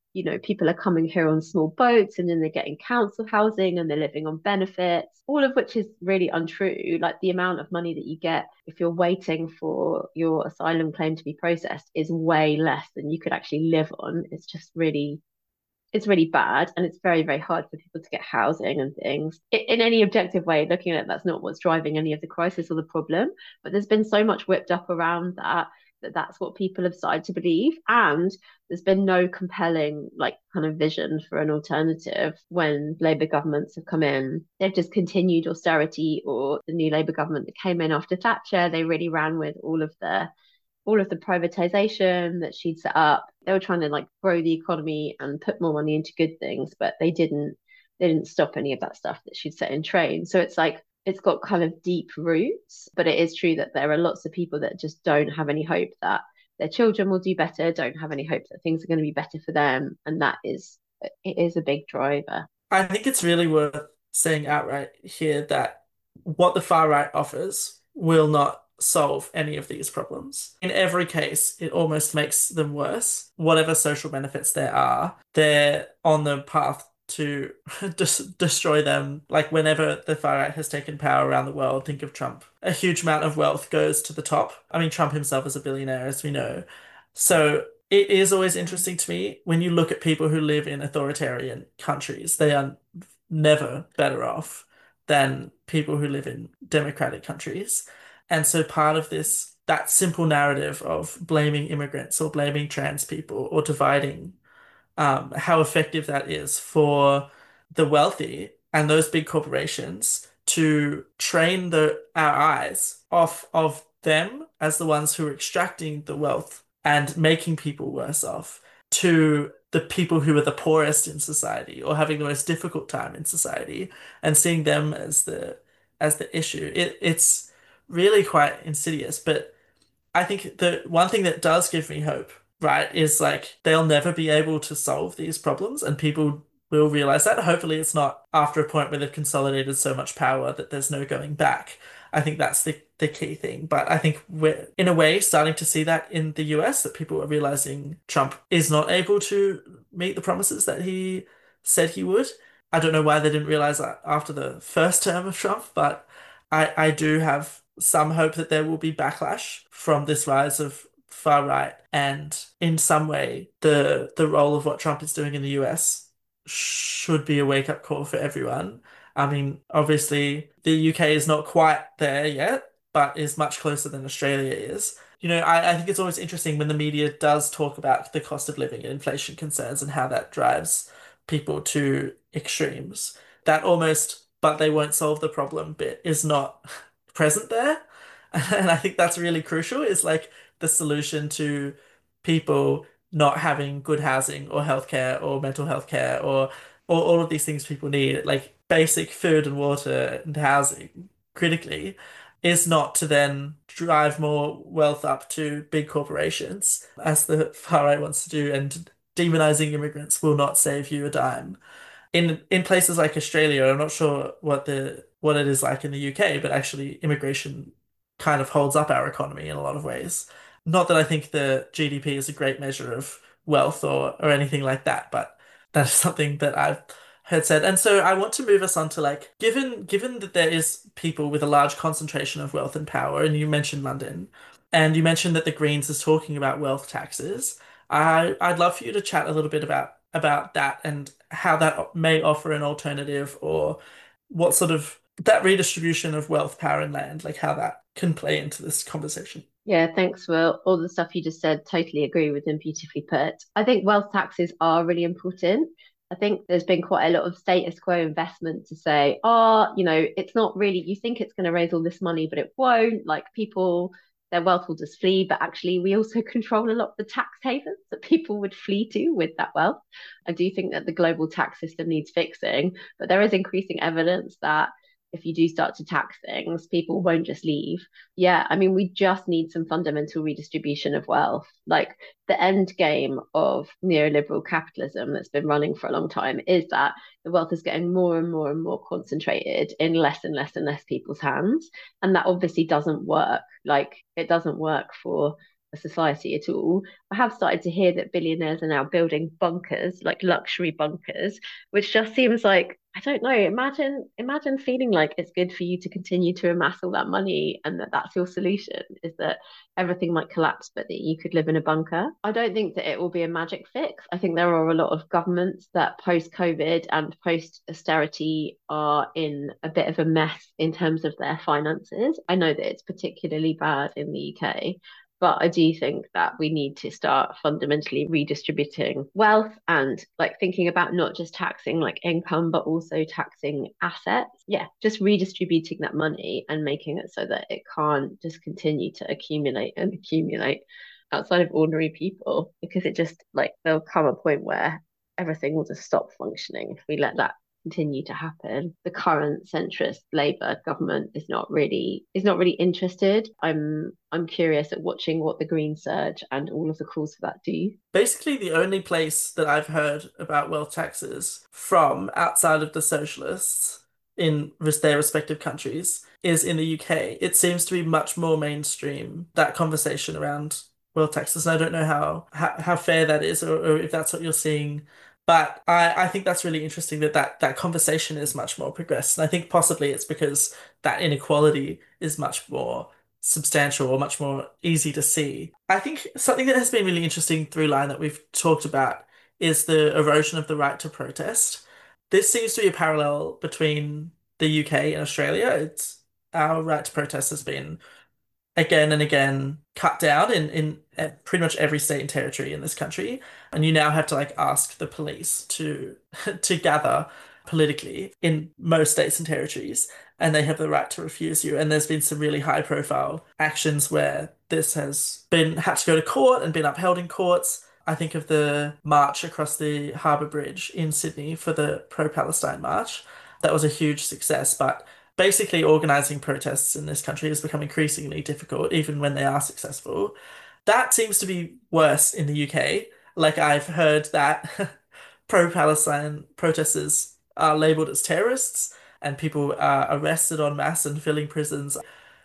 you know, people are coming here on small boats and then they're getting council housing and they're living on benefits, all of which is really untrue. Like the amount of money that you get if you're waiting for your asylum claim to be processed is way less than you could actually live on. It's just really it's really bad, and it's very, very hard for people to get housing and things. In any objective way, looking at it, that's not what's driving any of the crisis or the problem. But there's been so much whipped up around that that that's what people have started to believe, and there's been no compelling like kind of vision for an alternative when Labour governments have come in. They've just continued austerity, or the new Labour government that came in after Thatcher, they really ran with all of the all of the privatization that she'd set up. They were trying to like grow the economy and put more money into good things, but they didn't they didn't stop any of that stuff that she'd set in train. So it's like it's got kind of deep roots, but it is true that there are lots of people that just don't have any hope that their children will do better, don't have any hope that things are going to be better for them. And that is it is a big driver. I think it's really worth saying outright here that what the far right offers will not solve any of these problems. In every case, it almost makes them worse. Whatever social benefits there are, they're on the path to dis destroy them. Like whenever the far right has taken power around the world, think of Trump. A huge amount of wealth goes to the top. I mean, Trump himself is a billionaire, as we know. So it is always interesting to me when you look at people who live in authoritarian countries, they are never better off than people who live in democratic countries. And so part of this, that simple narrative of blaming immigrants or blaming trans people or dividing, um, how effective that is for the wealthy and those big corporations to train the our eyes off of them as the ones who are extracting the wealth and making people worse off to the people who are the poorest in society or having the most difficult time in society and seeing them as the as the issue. It, it's really quite insidious, but I think the one thing that does give me hope, right, is like they'll never be able to solve these problems and people will realize that. Hopefully it's not after a point where they've consolidated so much power that there's no going back. I think that's the, the key thing. But I think we're, in a way, starting to see that in the U S, that people are realizing Trump is not able to meet the promises that he said he would. I don't know why they didn't realize that after the first term of Trump, but I, I do have some hope that there will be backlash from this rise of far right. And in some way, the the role of what Trump is doing in the U S should be a wake-up call for everyone. I mean, obviously, the U K is not quite there yet, but is much closer than Australia is. You know, I, I think it's always interesting when the media does talk about the cost of living and inflation concerns and how that drives people to extremes. That almost, but they won't solve the problem bit is not present there. And I think that's really crucial, is like the solution to people not having good housing or healthcare or mental health care or, or all of these things people need, like basic food and water and housing critically, is not to then drive more wealth up to big corporations, as the far right wants to do, and demonizing immigrants will not save you a dime. In in places like Australia, I'm not sure what the what it is like in the U K, but actually immigration kind of holds up our economy in a lot of ways. Not that I think the G D P is a great measure of wealth or or anything like that, but that is something that I've heard said. And so I want to move us on to like, given given that there is people with a large concentration of wealth and power, and you mentioned London, and you mentioned that the Greens is talking about wealth taxes, I I'd love for you to chat a little bit about about that and how that may offer an alternative, or what sort of that redistribution of wealth, power, and land, like how that can play into this conversation. Yeah, thanks, Will. All the stuff you just said, totally agree with and beautifully put. I think wealth taxes are really important. I think there's been quite a lot of status quo investment to say, oh, you know, it's not really, you think it's going to raise all this money, but it won't. Like people, their wealth will just flee. But actually, we also control a lot of the tax havens that people would flee to with that wealth. I do think that the global tax system needs fixing, but there is increasing evidence that if you do start to tax things, people won't just leave. Yeah, I mean, we just need some fundamental redistribution of wealth. Like the end game of neoliberal capitalism that's been running for a long time is that the wealth is getting more and more and more concentrated in less and less and less people's hands. And that obviously doesn't work. Like it doesn't work for a society at all. I have started to hear that billionaires are now building bunkers, like luxury bunkers, which just seems like, I don't know, imagine imagine feeling like it's good for you to continue to amass all that money and that that's your solution, is that everything might collapse, but that you could live in a bunker. I don't think that it will be a magic fix. I think there are a lot of governments that post-COVID and post-austerity are in a bit of a mess in terms of their finances. I know that it's particularly bad in the U K, but I do think that we need to start fundamentally redistributing wealth and like thinking about not just taxing like income, but also taxing assets. Yeah, just redistributing that money and making it so that it can't just continue to accumulate and accumulate outside of ordinary people, because it just like there'll come a point where everything will just stop functioning if we let that continue to happen. The current centrist Labour government is not really is not really interested. I'm I'm curious at watching what the Green Surge and all of the calls for that do. Basically, the only place that I've heard about wealth taxes from outside of the socialists in their respective countries is in the U K. It seems to be much more mainstream, that conversation around wealth taxes. And I don't know how how, how fair that is, or, or if that's what you're seeing. But I, I think that's really interesting that, that that conversation is much more progressed. And I think possibly it's because that inequality is much more substantial or much more easy to see. I think something that has been really interesting through line that we've talked about is the erosion of the right to protest. This seems to be a parallel between the U K and Australia. It's our right to protest has been again and again cut down in, in uh, pretty much every state and territory in this country. And you now have to like ask the police to to gather politically in most states and territories, and they have the right to refuse you. And there's been some really high profile actions where this has been had to go to court and been upheld in courts. I think of the march across the Harbour Bridge in Sydney for the pro-Palestine march. That was a huge success, but basically organizing protests in this country has become increasingly difficult, even when they are successful. That seems to be worse in the U K. Like I've heard that pro-Palestine protesters are labeled as terrorists and people are arrested en masse and filling prisons.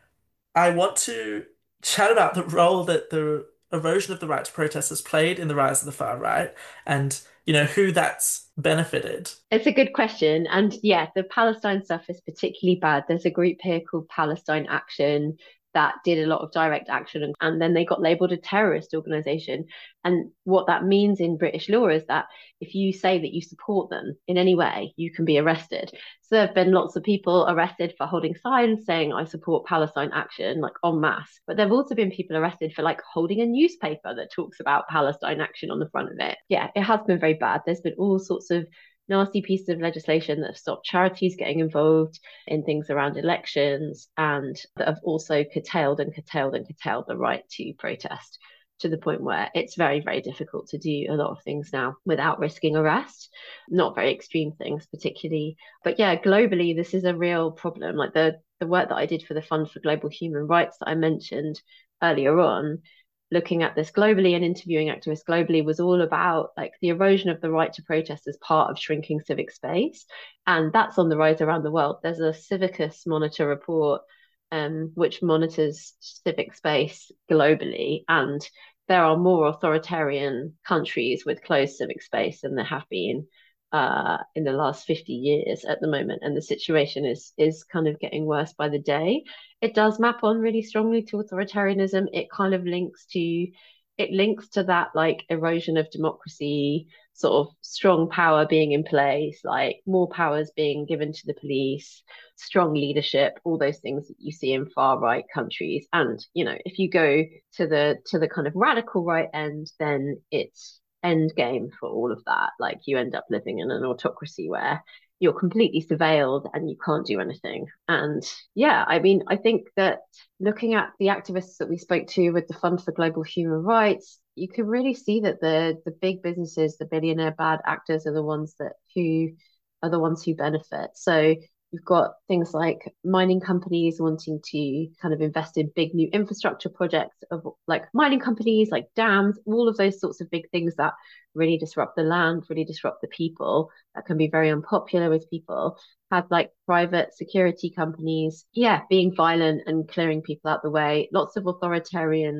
I want to chat about the role that the erosion of the right to protest has played in the rise of the far right and, you know, who that's benefited. It's a good question. And yeah, the Palestine stuff is particularly bad. There's a group here called Palestine Action that did a lot of direct action, and, and then they got labeled a terrorist organization. And what that means in British law is that if you say that you support them in any way, you can be arrested. So there have been lots of people arrested for holding signs saying I support Palestine Action, like en masse. But there have also been people arrested for like holding a newspaper that talks about Palestine Action on the front of it. Yeah, it has been very bad. There's been all sorts of nasty pieces of legislation that have stopped charities getting involved in things around elections, and that have also curtailed and curtailed and curtailed the right to protest, to the point where it's very, very difficult to do a lot of things now without risking arrest. Not very extreme things particularly. But yeah, globally, this is a real problem. Like the, the work that I did for the Fund for Global Human Rights that I mentioned earlier on, looking at this globally and interviewing activists globally, was all about like the erosion of the right to protest as part of shrinking civic space. And that's on the rise around the world. There's a Civicus Monitor report um, which monitors civic space globally. And there are more authoritarian countries with closed civic space than there have been uh, in the last fifty years at the moment. And the situation is is kind of getting worse by the day. It does map on really strongly to authoritarianism. It kind of links to it links to that like erosion of democracy, sort of strong power being in place, like more powers being given to the police, strong leadership, all those things that you see in far right countries. And you know, if you go to the to the kind of radical right end, then it's end game for all of that. Like you end up living in an autocracy where you're completely surveilled and you can't do anything. And yeah, I mean, I think that looking at the activists that we spoke to with the Fund for Global Human Rights, you can really see that the the big businesses, the billionaire bad actors, are the ones that who are the ones who benefit. So you've got things like mining companies wanting to kind of invest in big new infrastructure projects of like mining companies, like dams, all of those sorts of big things that really disrupt the land, really disrupt the people, that can be very unpopular with people. Have like private security companies, yeah, being violent and clearing people out the way. Lots of authoritarian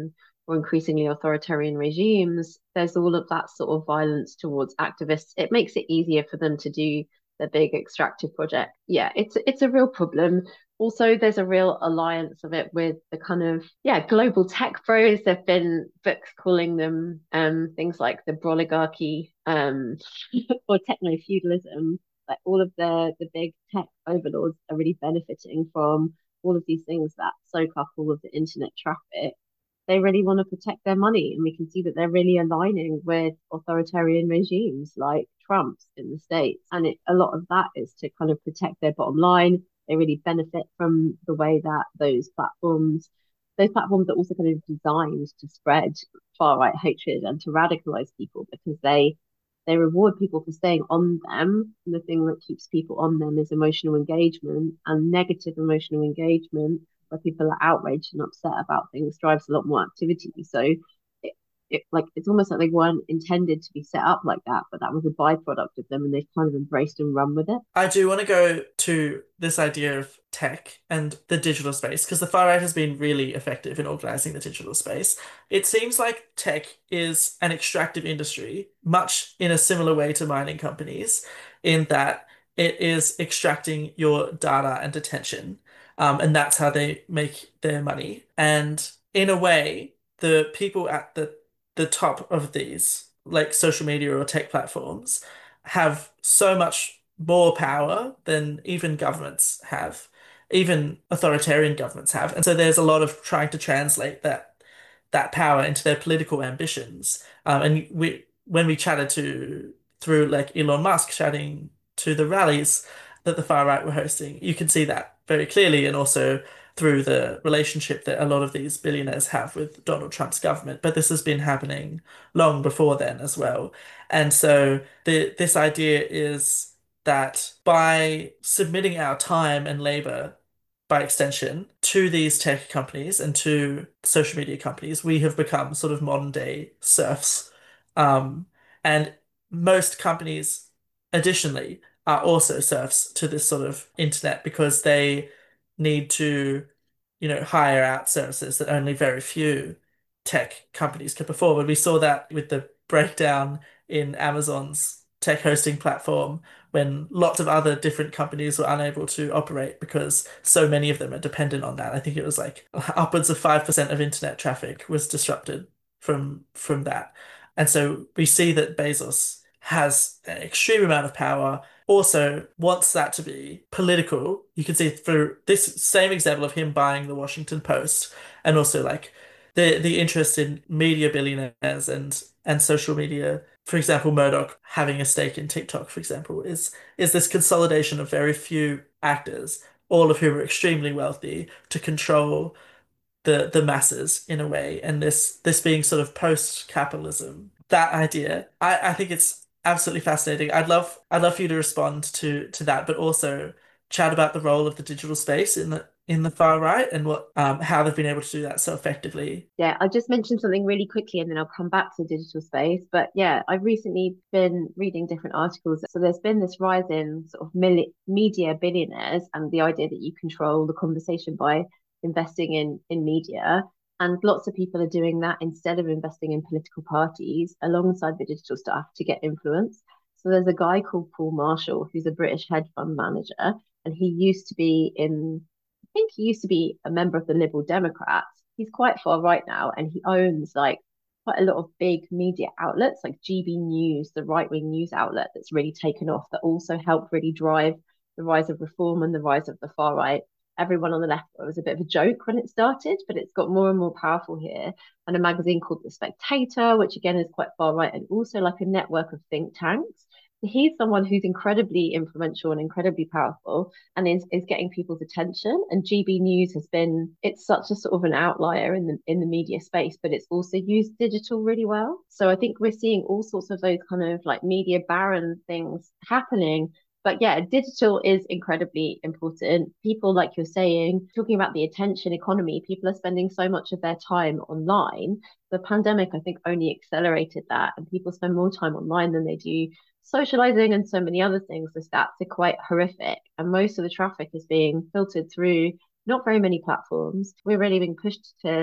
or increasingly authoritarian regimes, there's all of that sort of violence towards activists. It makes it easier for them to do the big extractive project. Yeah, it's it's a real problem. Also, there's a real alliance of it with the kind of, yeah, global tech bros. There've been books calling them um things like the broligarchy um or techno feudalism. Like all of the the big tech overlords are really benefiting from all of these things that soak up all of the internet traffic. They really want to protect their money, and we can see that they're really aligning with authoritarian regimes like Trump's in the States. And it, a lot of that is to kind of protect their bottom line. They really benefit from the way that those platforms, those platforms are also kind of designed to spread far right hatred and to radicalize people because they they reward people for staying on them. And the thing that keeps people on them is emotional engagement, and negative emotional engagement where people are outraged and upset about things drives a lot more activity. So it, it like it's almost like they weren't intended to be set up like that, but that was a byproduct of them, and they've kind of embraced and run with it. I do want to go to this idea of tech and the digital space because the far right has been really effective in organizing the digital space. It seems like tech is an extractive industry, much in a similar way to mining companies, in that it is extracting your data and attention. Um, and that's how they make their money. And in a way, the people at the the top of these, like social media or tech platforms, have so much more power than even governments have, even authoritarian governments have. And so there's a lot of trying to translate that that power into their political ambitions. Um, and we when we chatted to through like Elon Musk chatting to the rallies that the far right were hosting, you can see that very clearly, and also through the relationship that a lot of these billionaires have with Donald Trump's government. But this has been happening long before then as well. And so the this idea is that by submitting our time and labor, by extension, to these tech companies and to social media companies, we have become sort of modern day serfs. Um, and most companies, additionally, are also serfs to this sort of internet because they need to, you know, hire out services that only very few tech companies can perform. And we saw that with the breakdown in Amazon's tech hosting platform when lots of other different companies were unable to operate because so many of them are dependent on that. I think it was like upwards of five percent of internet traffic was disrupted from from that. And so we see that Bezos has an extreme amount of power, also wants that to be political. You can see through this same example of him buying the Washington Post, and also like the the interest in media billionaires and and social media. For example, Murdoch having a stake in TikTok, for example, is is this consolidation of very few actors, all of whom are extremely wealthy, to control the the masses in a way. And this this being sort of post-capitalism, that idea, I, I think it's absolutely fascinating. I'd love I'd love for you to respond to to that, but also chat about the role of the digital space in the in the far right and what um how they've been able to do that so effectively. Yeah, I'll just mention something really quickly and then I'll come back to the digital space. But yeah, I've recently been reading different articles. So there's been this rise in sort of mil media billionaires and the idea that you control the conversation by investing in in media. And lots of people are doing that instead of investing in political parties alongside the digital stuff to get influence. So there's a guy called Paul Marshall, who's a British hedge fund manager, and he used to be in, I think he used to be a member of the Liberal Democrats. He's quite far right now, and he owns like quite a lot of big media outlets like G B News, the right-wing news outlet that's really taken off, that also helped really drive the rise of reform and the rise of the far right. Everyone on the left, it was a bit of a joke when it started, but it's got more and more powerful here. And a magazine called The Spectator, which again is quite far right, and also like a network of think tanks. So he's someone who's incredibly influential and incredibly powerful and is, is getting people's attention. And G B News has been, it's such a sort of an outlier in the in the media space, but it's also used digital really well. So I think we're seeing all sorts of those kind of like media baron things happening. But yeah, digital is incredibly important. People, like you're saying, talking about the attention economy, people are spending so much of their time online. The pandemic, I think, only accelerated that. And people spend more time online than they do socializing and so many other things. The stats are quite horrific. And most of the traffic is being filtered through not very many platforms. We're really being pushed to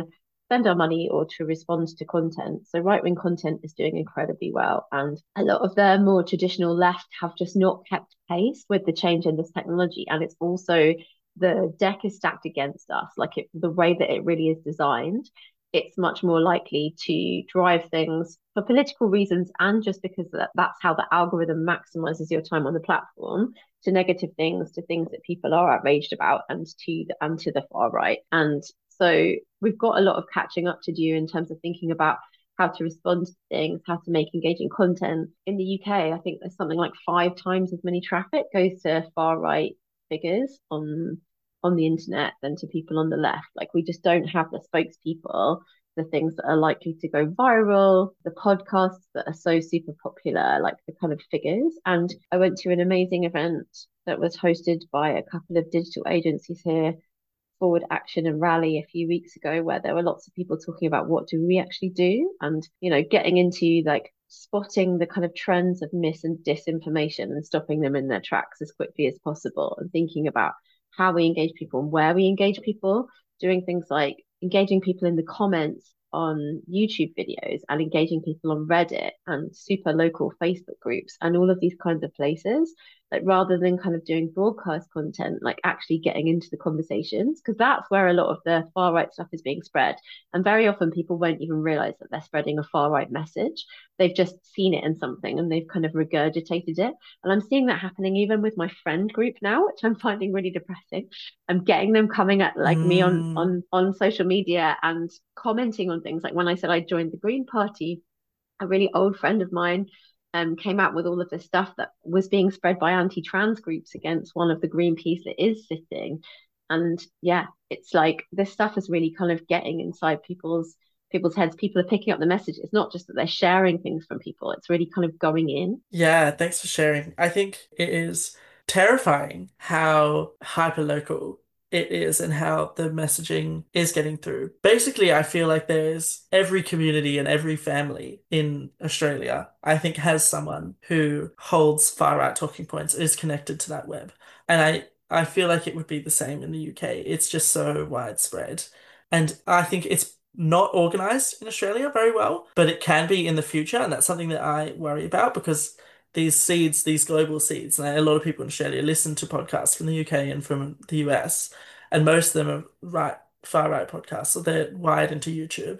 spend our money or to respond to content. So right-wing content is doing incredibly well. And a lot of the more traditional left have just not kept pace with the change in this technology. And it's also the deck is stacked against us. Like it, the way that it really is designed, it's much more likely to drive things for political reasons and just because that, that's how the algorithm maximizes your time on the platform to negative things, to things that people are outraged about, and to the, and to the far right. And so we've got a lot of catching up to do in terms of thinking about how to respond to things, how to make engaging content. In the U K, I think there's something like five times as many traffic goes to far right figures on on the internet than to people on the left. Like we just don't have the spokespeople, the things that are likely to go viral, the podcasts that are so super popular, like the kind of figures. And I went to an amazing event that was hosted by a couple of digital agencies here, Forward Action and Rally, a few weeks ago, where there were lots of people talking about what do we actually do, and you know, getting into like spotting the kind of trends of mis and disinformation and stopping them in their tracks as quickly as possible, and thinking about how we engage people and where we engage people, doing things like engaging people in the comments on YouTube videos and engaging people on Reddit and super local Facebook groups and all of these kinds of places, like rather than kind of doing broadcast content, like actually getting into the conversations, because that's where a lot of the far right stuff is being spread. And very often people won't even realize that they're spreading a far right message. They've just seen it in something and they've kind of regurgitated it. And I'm seeing that happening even with my friend group now, which I'm finding really depressing. I'm getting them coming at like mm. me on on on social media and commenting on things. Like when I said I joined the Green Party, a really old friend of mine um, came out with all of this stuff that was being spread by anti-trans groups against one of the Greenpeace that is sitting. And yeah, it's like this stuff is really kind of getting inside people's people's heads. People are picking up the message. It's not just that they're sharing things from people. It's really kind of going in. Yeah, thanks for sharing. I think it is terrifying how hyperlocal it is and how the messaging is getting through. Basically, I feel like there's every community and every family in Australia, I think, has someone who holds far-right talking points, is connected to that web. And I, I feel like it would be the same in the U K. It's just so widespread. And I think it's not organized in Australia very well, but it can be in the future. And that's something that I worry about because these seeds, these global seeds, and a lot of people in Australia listen to podcasts from the U K and from the U S, and most of them are right, far right podcasts, so they're wired into YouTube.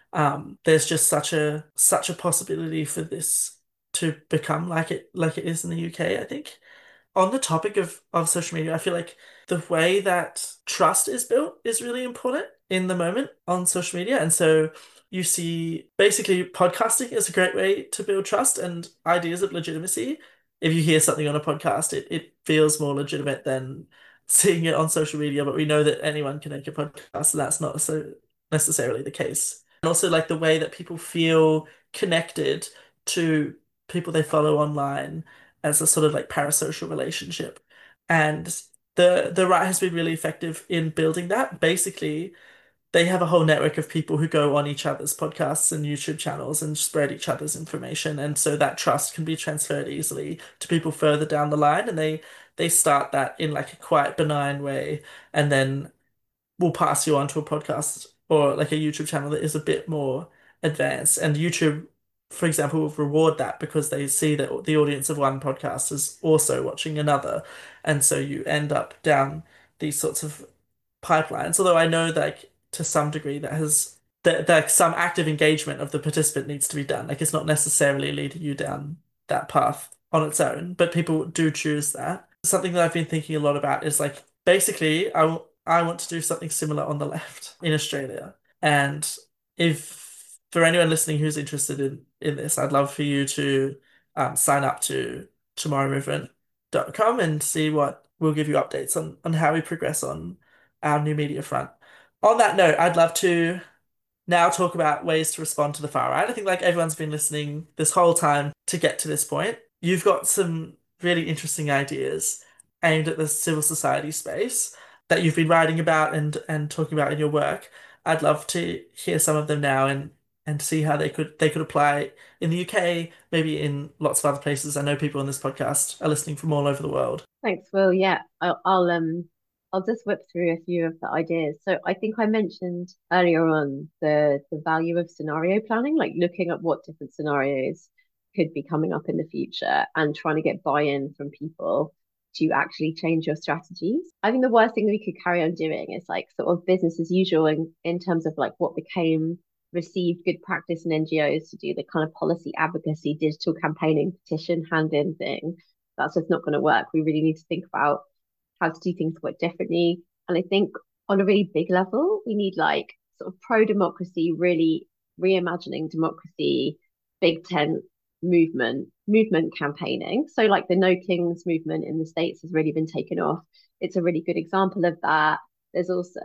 Um, there's just such a such a possibility for this to become like it like it is in the U K, I think. On the topic of, of social media, I feel like the way that trust is built is really important in the moment on social media. And so you see basically podcasting is a great way to build trust and ideas of legitimacy. If you hear something on a podcast, it, it feels more legitimate than seeing it on social media, but we know that anyone can make a podcast, and that's not so necessarily the case. And also like the way that people feel connected to people they follow online as a sort of like parasocial relationship. And the the right has been really effective in building that. Basically, they have a whole network of people who go on each other's podcasts and YouTube channels and spread each other's information. And so that trust can be transferred easily to people further down the line. And they they start that in like a quite benign way and then will pass you on to a podcast or like a YouTube channel that is a bit more advanced. And YouTube, for example, will reward that because they see that the audience of one podcast is also watching another. And so you end up down these sorts of pipelines. Although I know that to some degree that has that that some active engagement of the participant needs to be done. Like it's not necessarily leading you down that path on its own, but people do choose that. Something that I've been thinking a lot about is like basically I w- I want to do something similar on the left in Australia. And if for anyone listening who's interested in in this, I'd love for you to um, sign up to tomorrow movement dot com and see what we'll give you updates on on how we progress on our new media front. On that note, I'd love to now talk about ways to respond to the far right. I think like everyone's been listening this whole time to get to this point. You've got some really interesting ideas aimed at the civil society space that you've been writing about and and talking about in your work. I'd love to hear some of them now and and see how they could they could apply in the U K, maybe in lots of other places. I know people on this podcast are listening from all over the world. Thanks, Will. Yeah, I'll, I'll um I'll just whip through a few of the ideas. So I think I mentioned earlier on the the value of scenario planning, like looking at what different scenarios could be coming up in the future and trying to get buy-in from people to actually change your strategies. I think the worst thing we could carry on doing is like sort of business as usual in, in terms of like what became received good practice in N G Os to do the kind of policy advocacy, digital campaigning, petition hand in thing. That's just not going to work. We really need to think about how to do things quite differently. And I think on a really big level, we need like sort of pro democracy, really reimagining democracy, big tent movement, movement campaigning. So like the No Kings movement in the States has really been taken off. It's a really good example of that. There's also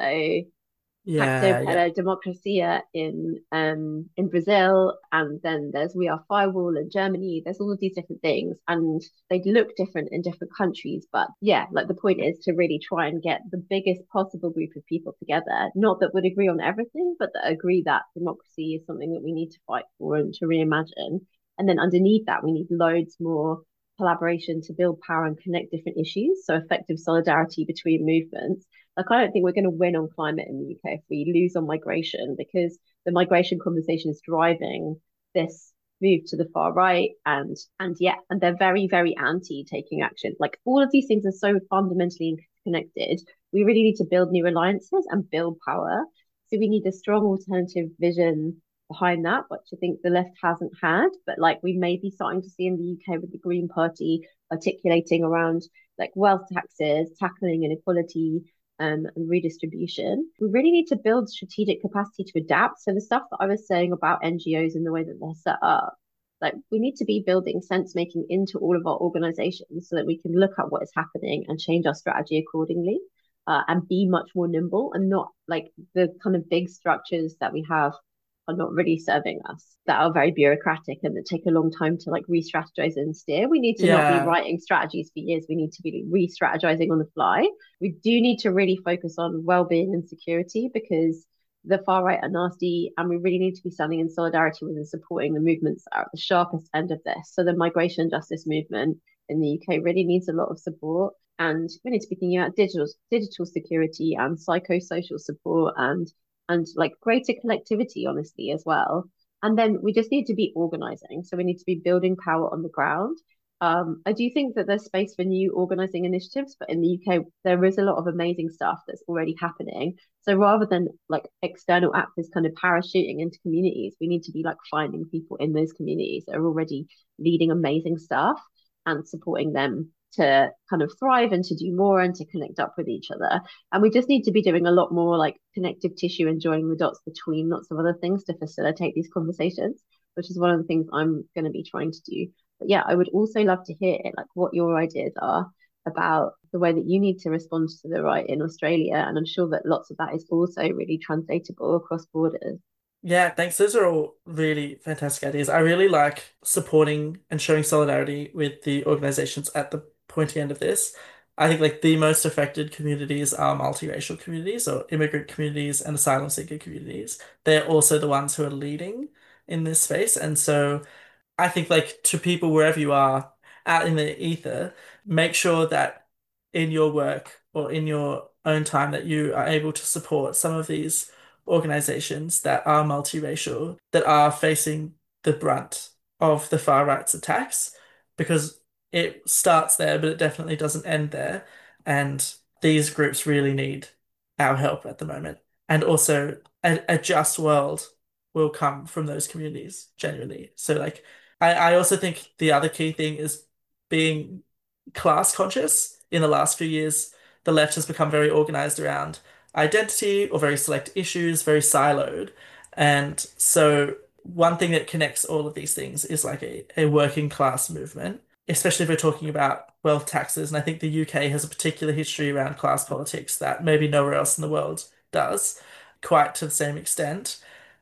Pacto Yeah, yeah. pela Democracia in um in Brazil, and then there's We Are Firewall in Germany. There's all of these different things, and they look different in different countries. But yeah, like the point is to really try and get the biggest possible group of people together, not that would agree on everything, but that agree that democracy is something that we need to fight for and to reimagine. And then underneath that, we need loads more collaboration to build power and connect different issues. So effective solidarity between movements. Like, I don't think we're going to win on climate in the U K if we lose on migration, because the migration conversation is driving this move to the far right, and and yeah, and they're very, very anti taking action. Like, all of these things are so fundamentally connected. We really need to build new alliances and build power. So we need a strong alternative vision behind that, which I think the left hasn't had, but like we may be starting to see in the U K with the Green Party articulating around like wealth taxes, tackling inequality, um, and redistribution. We really need to build strategic capacity to adapt. So the stuff that I was saying about N G Os and the way that they're set up, like we need to be building sense making into all of our organizations so that we can look at what is happening and change our strategy accordingly, uh, and be much more nimble, and not like the kind of big structures that we have are not really serving us, that are very bureaucratic and that take a long time to like re-strategize and steer. We need to not be Yeah. writing strategies for years. We need to be re-strategizing on the fly. We do need to really focus on well-being and security, because the far right are nasty, and we really need to be standing in solidarity with and supporting the movements that are at the sharpest end of this. So the migration justice movement in the U K really needs a lot of support, and we need to be thinking about digital digital security and psychosocial support, and and like greater collectivity, honestly, as well. And then we just need to be organizing. So we need to be building power on the ground. Um, I do think that there's space for new organizing initiatives, but in the U K, there is a lot of amazing stuff that's already happening. So rather than like external actors kind of parachuting into communities, we need to be like finding people in those communities that are already leading amazing stuff and supporting them to kind of thrive and to do more and to connect up with each other. And we just need to be doing a lot more like connective tissue and joining the dots between lots of other things to facilitate these conversations, which is one of the things I'm going to be trying to do. But yeah, I would also love to hear like what your ideas are about the way that you need to respond to the right in Australia. And I'm sure that lots of that is also really translatable across borders. Yeah, thanks. Those are all really fantastic ideas. I really like supporting and showing solidarity with the organizations at the pointy end of this. I think like the most affected communities are multiracial communities or immigrant communities and asylum seeker communities. They're also the ones who are leading in this space. And so I think like to people wherever you are out in the ether, make sure that in your work or in your own time that you are able to support some of these organizations that are multiracial, that are facing the brunt of the far right's attacks, because it starts there, but it definitely doesn't end there. And these groups really need our help at the moment. And also a, a just world will come from those communities, genuinely. So like I, I also think the other key thing is being class conscious. In the last few years, the left has become very organized around identity or very select issues, very siloed. And so one thing that connects all of these things is like a, a working class movement, especially if we're talking about wealth taxes. And I think the U K has a particular history around class politics that maybe nowhere else in the world does, quite to the same extent,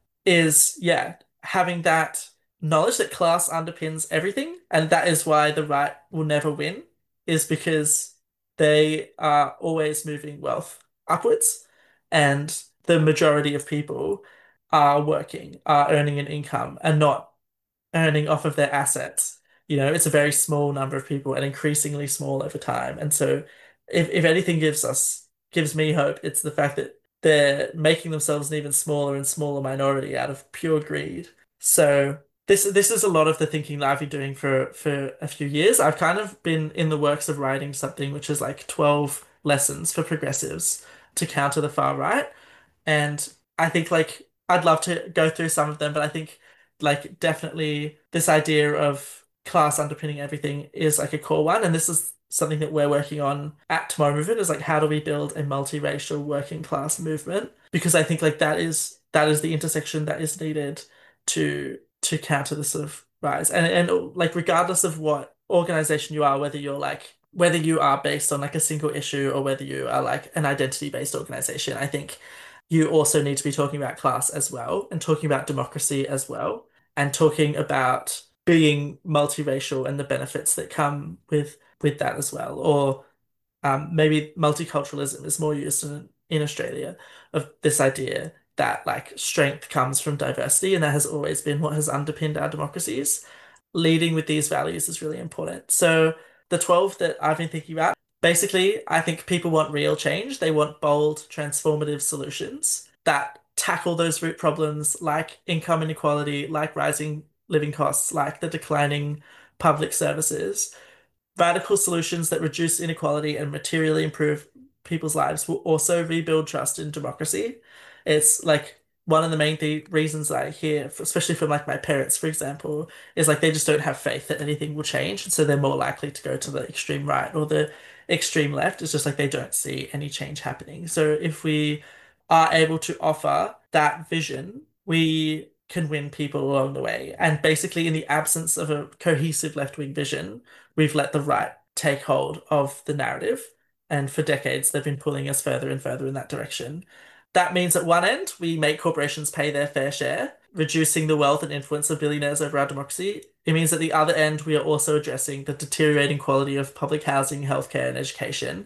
is yeah, having that knowledge that class underpins everything, and that is why the right will never win, is because they are always moving wealth upwards, and the majority of people are working, are earning an income, and not earning off of their assets. You know, it's a very small number of people and increasingly small over time. And so if, if anything gives us gives me hope. It's the fact that they're making themselves an even smaller and smaller minority out of pure greed. So this this is a lot of the thinking that I've been doing for for a few years. I've kind of been in the works of writing something which is like twelve lessons for progressives to counter the far right. And I think like I'd love to go through some of them, but I think like definitely this idea of class underpinning everything is like a core one. And this is something that we're working on at Tomorrow Movement is like how do we build a multiracial working class movement? Because I think like that is that is the intersection that is needed to to counter this sort of rise. And and like regardless of what organization you are, whether you're like whether you are based on like a single issue or whether you are like an identity-based organization, I think you also need to be talking about class as well and talking about democracy as well and talking about being multiracial and the benefits that come with with that as well. Or um, maybe multiculturalism is more used in in Australia of this idea that like strength comes from diversity, and that has always been what has underpinned our democracies. Leading with these values is really important. So the twelve that I've been thinking about, basically, I think people want real change. They want bold, transformative solutions that tackle those root problems like income inequality, like rising living costs, like the declining public services. Radical solutions that reduce inequality and materially improve people's lives will also rebuild trust in democracy. It's like one of the main th reasons that I hear, especially from like my parents, for example, is like they just don't have faith that anything will change, and so they're more likely to go to the extreme right or the extreme left. It's just like they don't see any change happening. So if we are able to offer that vision, we can win people along the way. And basically, in the absence of a cohesive left-wing vision, we've let the right take hold of the narrative. And for decades, they've been pulling us further and further in that direction. That means at one end, we make corporations pay their fair share, reducing the wealth and influence of billionaires over our democracy. It means at the other end, we are also addressing the deteriorating quality of public housing, healthcare, and education,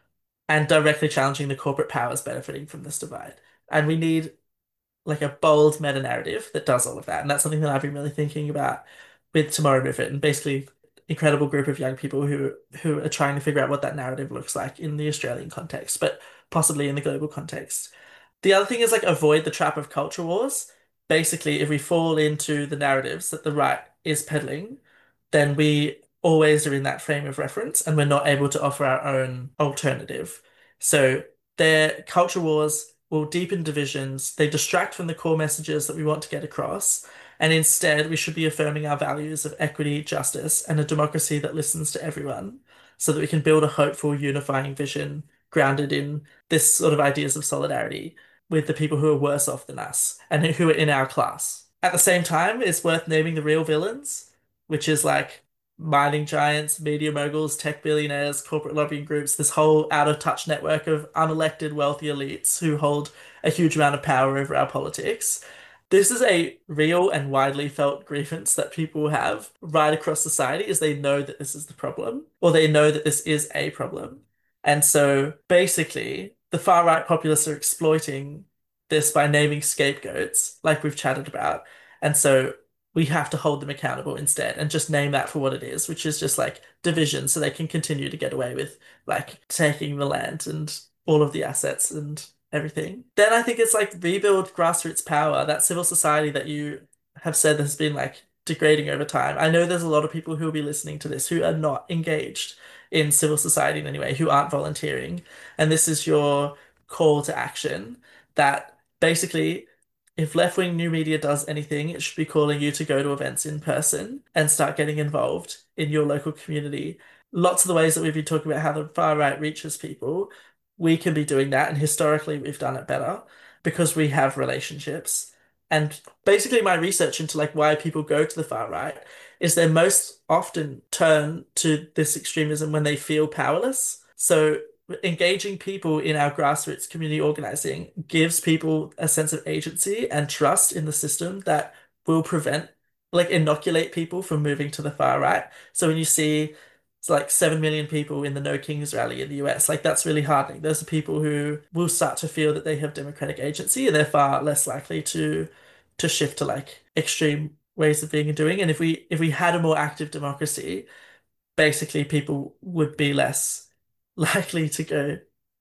and directly challenging the corporate powers benefiting from this divide. And we need like a bold meta narrative that does all of that. And that's something that I've been really thinking about with Tomorrow Movement and basically incredible group of young people who who are trying to figure out what that narrative looks like in the Australian context, but possibly in the global context. The other thing is like avoid the trap of culture wars. Basically, if we fall into the narratives that the right is peddling, then we always are in that frame of reference and we're not able to offer our own alternative. So their culture wars will deepen divisions, they distract from the core messages that we want to get across, and instead we should be affirming our values of equity, justice, and a democracy that listens to everyone so that we can build a hopeful, unifying vision grounded in this sort of ideas of solidarity with the people who are worse off than us and who are in our class. At the same time, it's worth naming the real villains, which is like mining giants, media moguls, tech billionaires, corporate lobbying groups, this whole out of touch network of unelected wealthy elites who hold a huge amount of power over our politics. This is a real and widely felt grievance that people have right across society is they know that this is the problem, or they know that this is a problem. And so basically, the far right populists are exploiting this by naming scapegoats, like we've chatted about. And so we have to hold them accountable instead and just name that for what it is, which is just like division so they can continue to get away with like taking the land and all of the assets and everything. Then I think it's like rebuild grassroots power, that civil society that you have said has been like degrading over time. I know there's a lot of people who will be listening to this who are not engaged in civil society in any way, who aren't volunteering. And this is your call to action that basically if left-wing new media does anything, it should be calling you to go to events in person and start getting involved in your local community. Lots of the ways that we've been talking about how the far right reaches people, we can be doing that. And historically, we've done it better because we have relationships. And basically, my research into like why people go to the far right is they most often turn to this extremism when they feel powerless. So engaging people in our grassroots community organizing gives people a sense of agency and trust in the system that will prevent, like, inoculate people from moving to the far right. So when you see it's like seven million people in the No Kings rally in the U S, like that's really hardening. Those are people who will start to feel that they have democratic agency and they're far less likely to to shift to like extreme ways of being and doing. And if we if we had a more active democracy, basically people would be less likely to go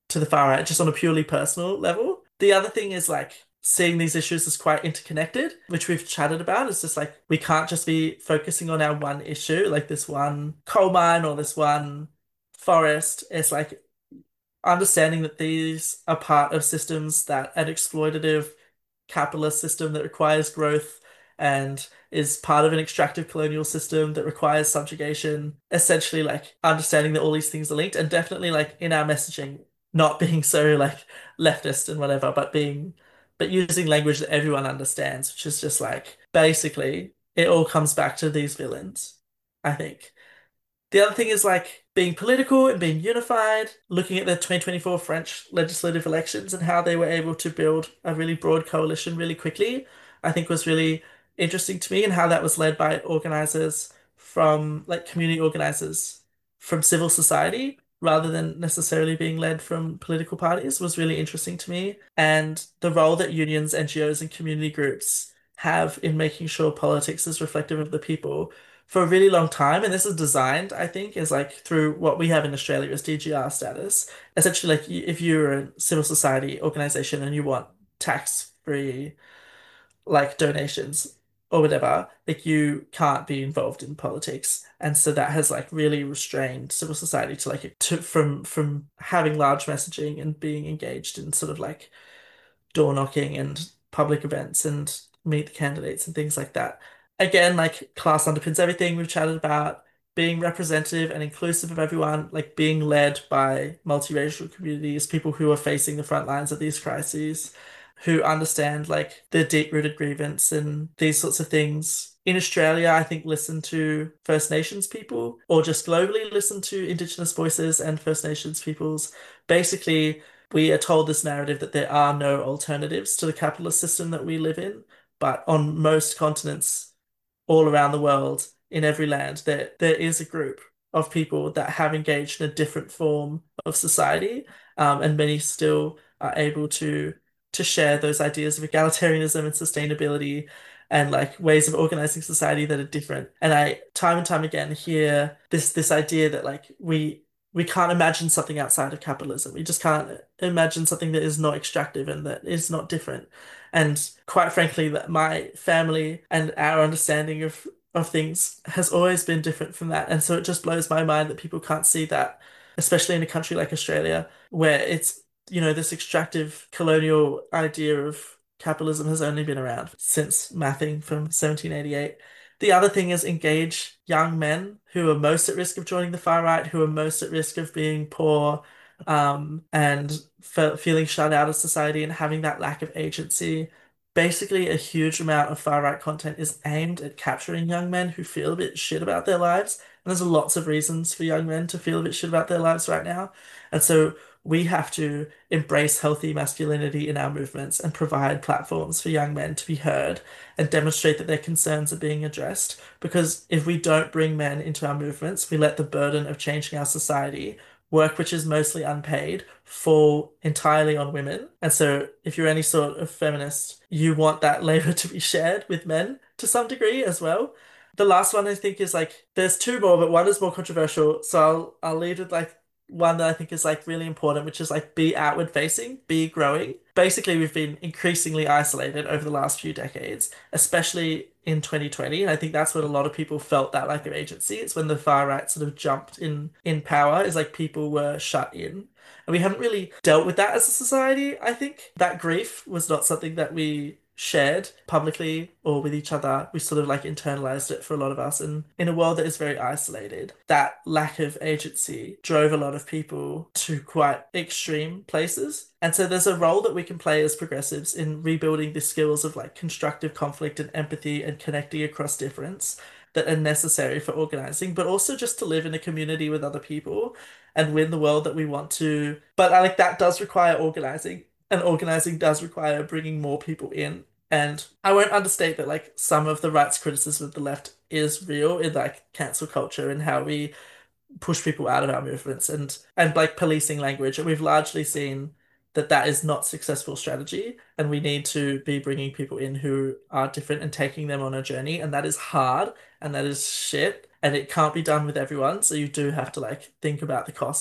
to the far right, just on a purely personal level. The other thing is like seeing these issues as quite interconnected, which we've chatted about. It's just like we can't just be focusing on our one issue, like this one coal mine or this one forest. It's like understanding that these are part of systems that an exploitative capitalist system that requires growth and is part of an extractive colonial system that requires subjugation. Essentially, like understanding that all these things are linked, and definitely like in our messaging, not being so like leftist and whatever, but being but using language that everyone understands, which is just like basically it all comes back to these villains, I think. The other thing is like being political and being unified, looking at the twenty twenty-four French legislative elections and how they were able to build a really broad coalition really quickly, I think was really interesting to me, and how that was led by organizers from like community organizers from civil society rather than necessarily being led from political parties was really interesting to me. And the role that unions, N G Os, and community groups have in making sure politics is reflective of the people for a really long time. And this is designed, I think, is like through what we have in Australia as D G R status. Essentially, like y- if you're a civil society organization and you want tax-free like donations or whatever, like you can't be involved in politics. And so that has like really restrained civil society to like to from from having large messaging and being engaged in sort of like door knocking and public events and meet the candidates and things like that. Again, like class underpins everything we've chatted about, being representative and inclusive of everyone, like being led by multiracial communities, people who are facing the front lines of these crises, who understand like the deep-rooted grievance and these sorts of things. In Australia, I think listen to First Nations people, or just globally listen to Indigenous voices and First Nations peoples. Basically, we are told this narrative that there are no alternatives to the capitalist system that we live in, but on most continents all around the world, in every land, there there is a group of people that have engaged in a different form of society, um, and many still are able to to share those ideas of egalitarianism and sustainability and like ways of organizing society that are different. And I time and time again hear this this idea that like we we can't imagine something outside of capitalism. We just can't imagine something that is not extractive and that is not different. And quite frankly, that my family and our understanding of of things has always been different from that. And so it just blows my mind that people can't see that, especially in a country like Australia, where it's, you know, this extractive colonial idea of capitalism has only been around since mathing from seventeen eighty-eight. The other thing is engage young men who are most at risk of joining the far right, who are most at risk of being poor, um, and fe feeling shut out of society and having that lack of agency. Basically, a huge amount of far right content is aimed at capturing young men who feel a bit shit about their lives. And there's lots of reasons for young men to feel a bit shit about their lives right now. And so we have to embrace healthy masculinity in our movements and provide platforms for young men to be heard and demonstrate that their concerns are being addressed. Because if we don't bring men into our movements, we let the burden of changing our society, work which is mostly unpaid, fall entirely on women. And so if you're any sort of feminist, you want that labor to be shared with men to some degree as well. The last one I think is like there's two more, but one is more controversial. So I'll I'll lead with like one that I think is like really important, which is like be outward facing, be growing. Basically, we've been increasingly isolated over the last few decades, especially in twenty twenty. And I think that's when a lot of people felt that lack of agency. It's when the far right sort of jumped in in power, is like people were shut in. And we haven't really dealt with that as a society, I think. That grief was not something that we shared publicly or with each other. We sort of like internalized it for a lot of us. And in a world that is very isolated, that lack of agency drove a lot of people to quite extreme places. And so there's a role that we can play as progressives in rebuilding the skills of like constructive conflict and empathy and connecting across difference that are necessary for organizing, but also just to live in a community with other people and win the world that we want to. But I like that does require organizing, and organizing does require bringing more people in. And I won't understate that like some of the right's criticism of the left is real in like cancel culture and how we push people out of our movements and and like policing language. And we've largely seen that that is not successful strategy, and we need to be bringing people in who are different and taking them on a journey. And that is hard and that is shit and it can't be done with everyone. So you do have to like think about the costs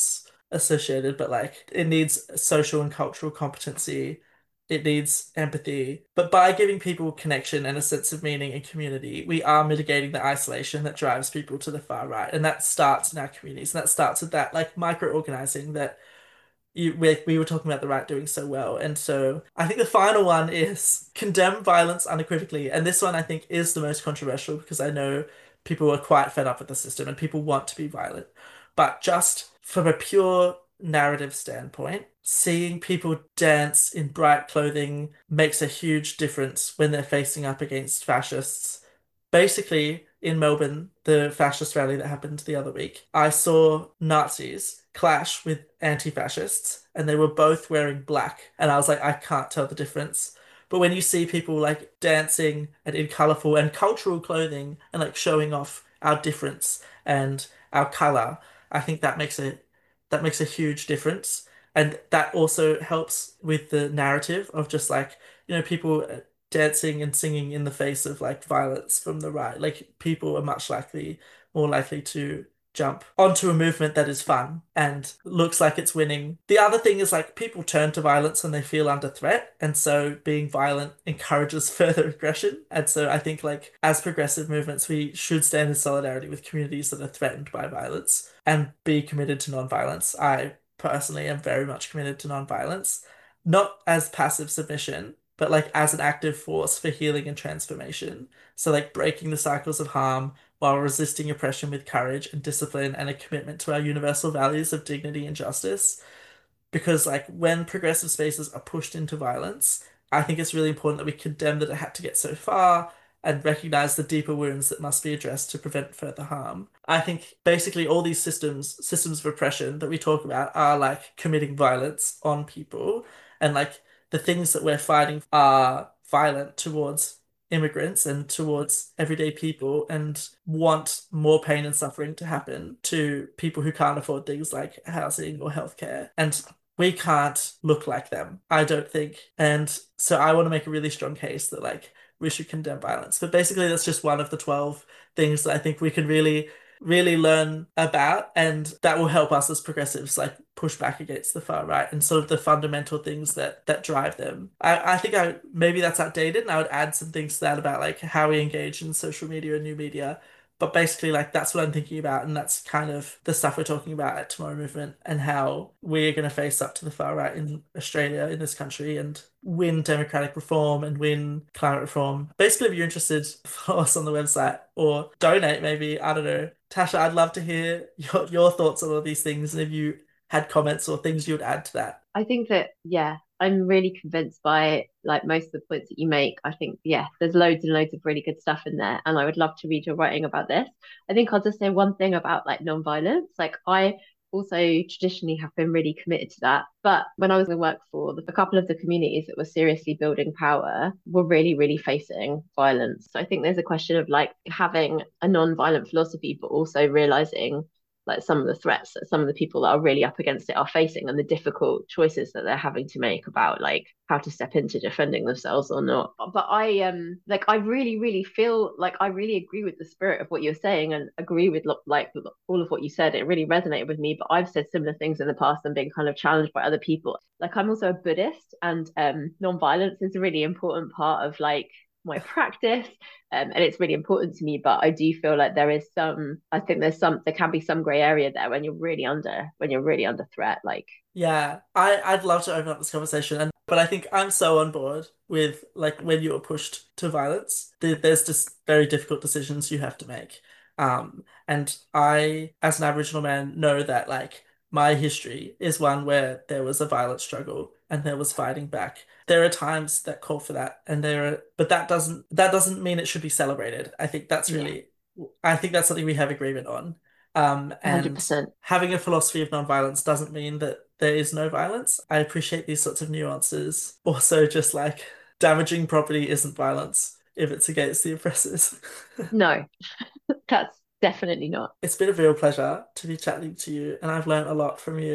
associated, but like it needs social and cultural competency. It needs empathy. But by giving people connection and a sense of meaning and community, we are mitigating the isolation that drives people to the far right. And that starts in our communities. And that starts with that like micro-organizing that you we, we were talking about the right doing so well. And so I think the final one is condemn violence unequivocally. And this one I think is the most controversial because I know people are quite fed up with the system and people want to be violent. But just from a pure narrative standpoint, seeing people dance in bright clothing makes a huge difference when they're facing up against fascists. Basically, in Melbourne, the fascist rally that happened the other week, I saw Nazis clash with anti-fascists, and they were both wearing black. And I was like, I can't tell the difference. But when you see people like dancing and in colorful and cultural clothing and like showing off our difference and our color, I think that makes a that makes a huge difference. And that also helps with the narrative of just like, you know, people dancing and singing in the face of like violence from the right. Like people are much likely, more likely to jump onto a movement that is fun and looks like it's winning. The other thing is like people turn to violence when they feel under threat, and so being violent encourages further aggression. And so I think like as progressive movements, we should stand in solidarity with communities that are threatened by violence and be committed to non-violence. I personally am very much committed to non-violence, not as passive submission, but like as an active force for healing and transformation. So like breaking the cycles of harm while resisting oppression with courage and discipline and a commitment to our universal values of dignity and justice. Because like when progressive spaces are pushed into violence, I think it's really important that we condemn that it had to get so far and recognize the deeper wounds that must be addressed to prevent further harm. I think basically all these systems, systems of oppression that we talk about are like committing violence on people, and like the things that we're fighting are violent towards immigrants and towards everyday people and want more pain and suffering to happen to people who can't afford things like housing or healthcare. And we can't look like them, I don't think. And so I want to make a really strong case that like we should condemn violence. But basically that's just one of the twelve things that I think we can really really learn about, and that will help us as progressives like push back against the far right and sort of the fundamental things that that drive them. I, I think I maybe that's outdated and I would add some things to that about like how we engage in social media and new media. But basically like that's what I'm thinking about, and that's kind of the stuff we're talking about at Tomorrow Movement and how we're going to face up to the far right in Australia, in this country, and win democratic reform and win climate reform. Basically, if you're interested, follow us on the website or donate maybe. I don't know. Tasha, I'd love to hear your, your thoughts on all these things and if you had comments or things you would add to that. I think that, yeah, I'm really convinced by like most of the points that you make. I think, yeah, there's loads and loads of really good stuff in there. And I would love to read your writing about this. I think I'll just say one thing about like non-violence. Like I also traditionally have been really committed to that. But when I was in work for a couple of the communities that were seriously building power were really, really facing violence. So I think there's a question of like having a non-violent philosophy, but also realizing like some of the threats that some of the people that are really up against it are facing and the difficult choices that they're having to make about like how to step into defending themselves or not. But I um like I really really feel like I really agree with the spirit of what you're saying and agree with like all of what you said. It really resonated with me, but I've said similar things in the past and been kind of challenged by other people. Like I'm also a Buddhist, and um non-violence is a really important part of like my practice, um, and it's really important to me. But I do feel like there is some I think there's some there can be some gray area there when you're really under when you're really under threat. Like Yeah, I I'd love to open up this conversation, and but I think I'm so on board with like when you are pushed to violence, there, there's just very difficult decisions you have to make. Um, and I, as an Aboriginal man, know that like my history is one where there was a violent struggle and there was fighting back. There are times that call for that, and there are, but that doesn't that doesn't mean it should be celebrated. I think that's yeah, really, I think that's something we have agreement on. Um, and one hundred percent. having a philosophy of nonviolence doesn't mean that there is no violence. I appreciate these sorts of nuances. Also, just like damaging property isn't violence if it's against the oppressors. No, that's definitely not. It's been a real pleasure to be chatting to you, and I've learned a lot from you.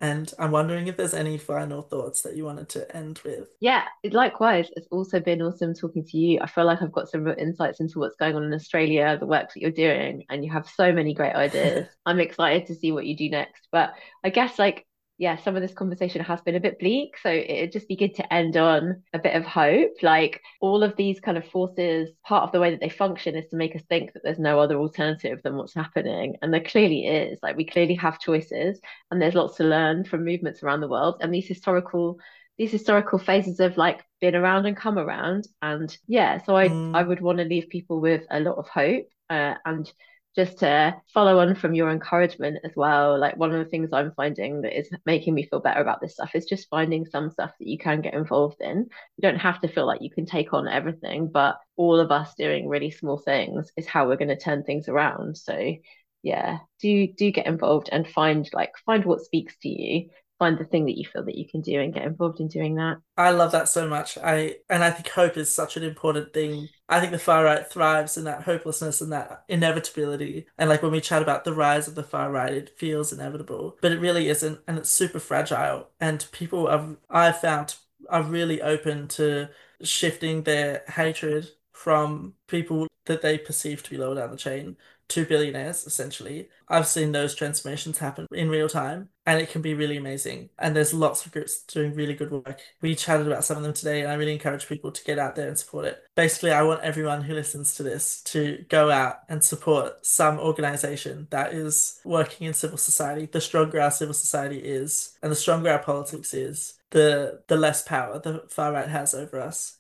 And I'm wondering if there's any final thoughts that you wanted to end with. Yeah, likewise. It's also been awesome talking to you. I feel like I've got some real insights into what's going on in Australia, the work that you're doing, and you have so many great ideas. I'm excited to see what you do next. But I guess like yeah, some of this conversation has been a bit bleak. So it'd just be good to end on a bit of hope. Like all of these kind of forces, part of the way that they function is to make us think that there's no other alternative than what's happening. And there clearly is. Like we clearly have choices, and there's lots to learn from movements around the world. And these historical these historical phases have like been around and come around. And yeah, so I Mm. I would want to leave people with a lot of hope, uh, and just to follow on from your encouragement as well, like one of the things I'm finding that is making me feel better about this stuff is just finding some stuff that you can get involved in. You don't have to feel like you can take on everything, but all of us doing really small things is how we're going to turn things around. So yeah, do do get involved and find like find what speaks to you. Find the thing that you feel that you can do and get involved in doing that. I love that so much. I and I think hope is such an important thing. I think the far right thrives in that hopelessness and that inevitability. And like when we chat about the rise of the far right, it feels inevitable, but it really isn't, and it's super fragile. And people have I've found are really open to shifting their hatred from people that they perceive to be lower down the chain to billionaires, essentially. I've seen those transformations happen in real time, and it can be really amazing. And there's lots of groups doing really good work. We chatted about some of them today, and I really encourage people to get out there and support it. Basically, I want everyone who listens to this to go out and support some organization that is working in civil society. The stronger our civil society is, and the stronger our politics is, the the less power the far right has over us.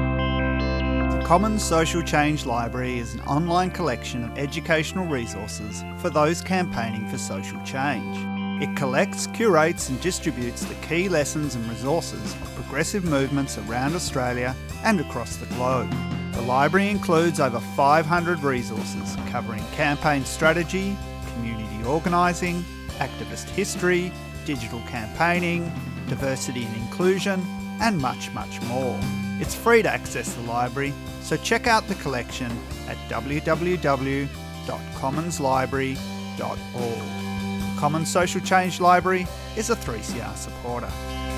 The Commons Social Change Library is an online collection of educational resources for those campaigning for social change. It collects, curates and distributes the key lessons and resources of progressive movements around Australia and across the globe. The library includes over five hundred resources covering campaign strategy, community organising, activist history, digital campaigning, diversity and inclusion, and much, much more. It's free to access the library, so check out the collection at w w w dot commons library dot org. The Commons Social Change Library is a three C R supporter.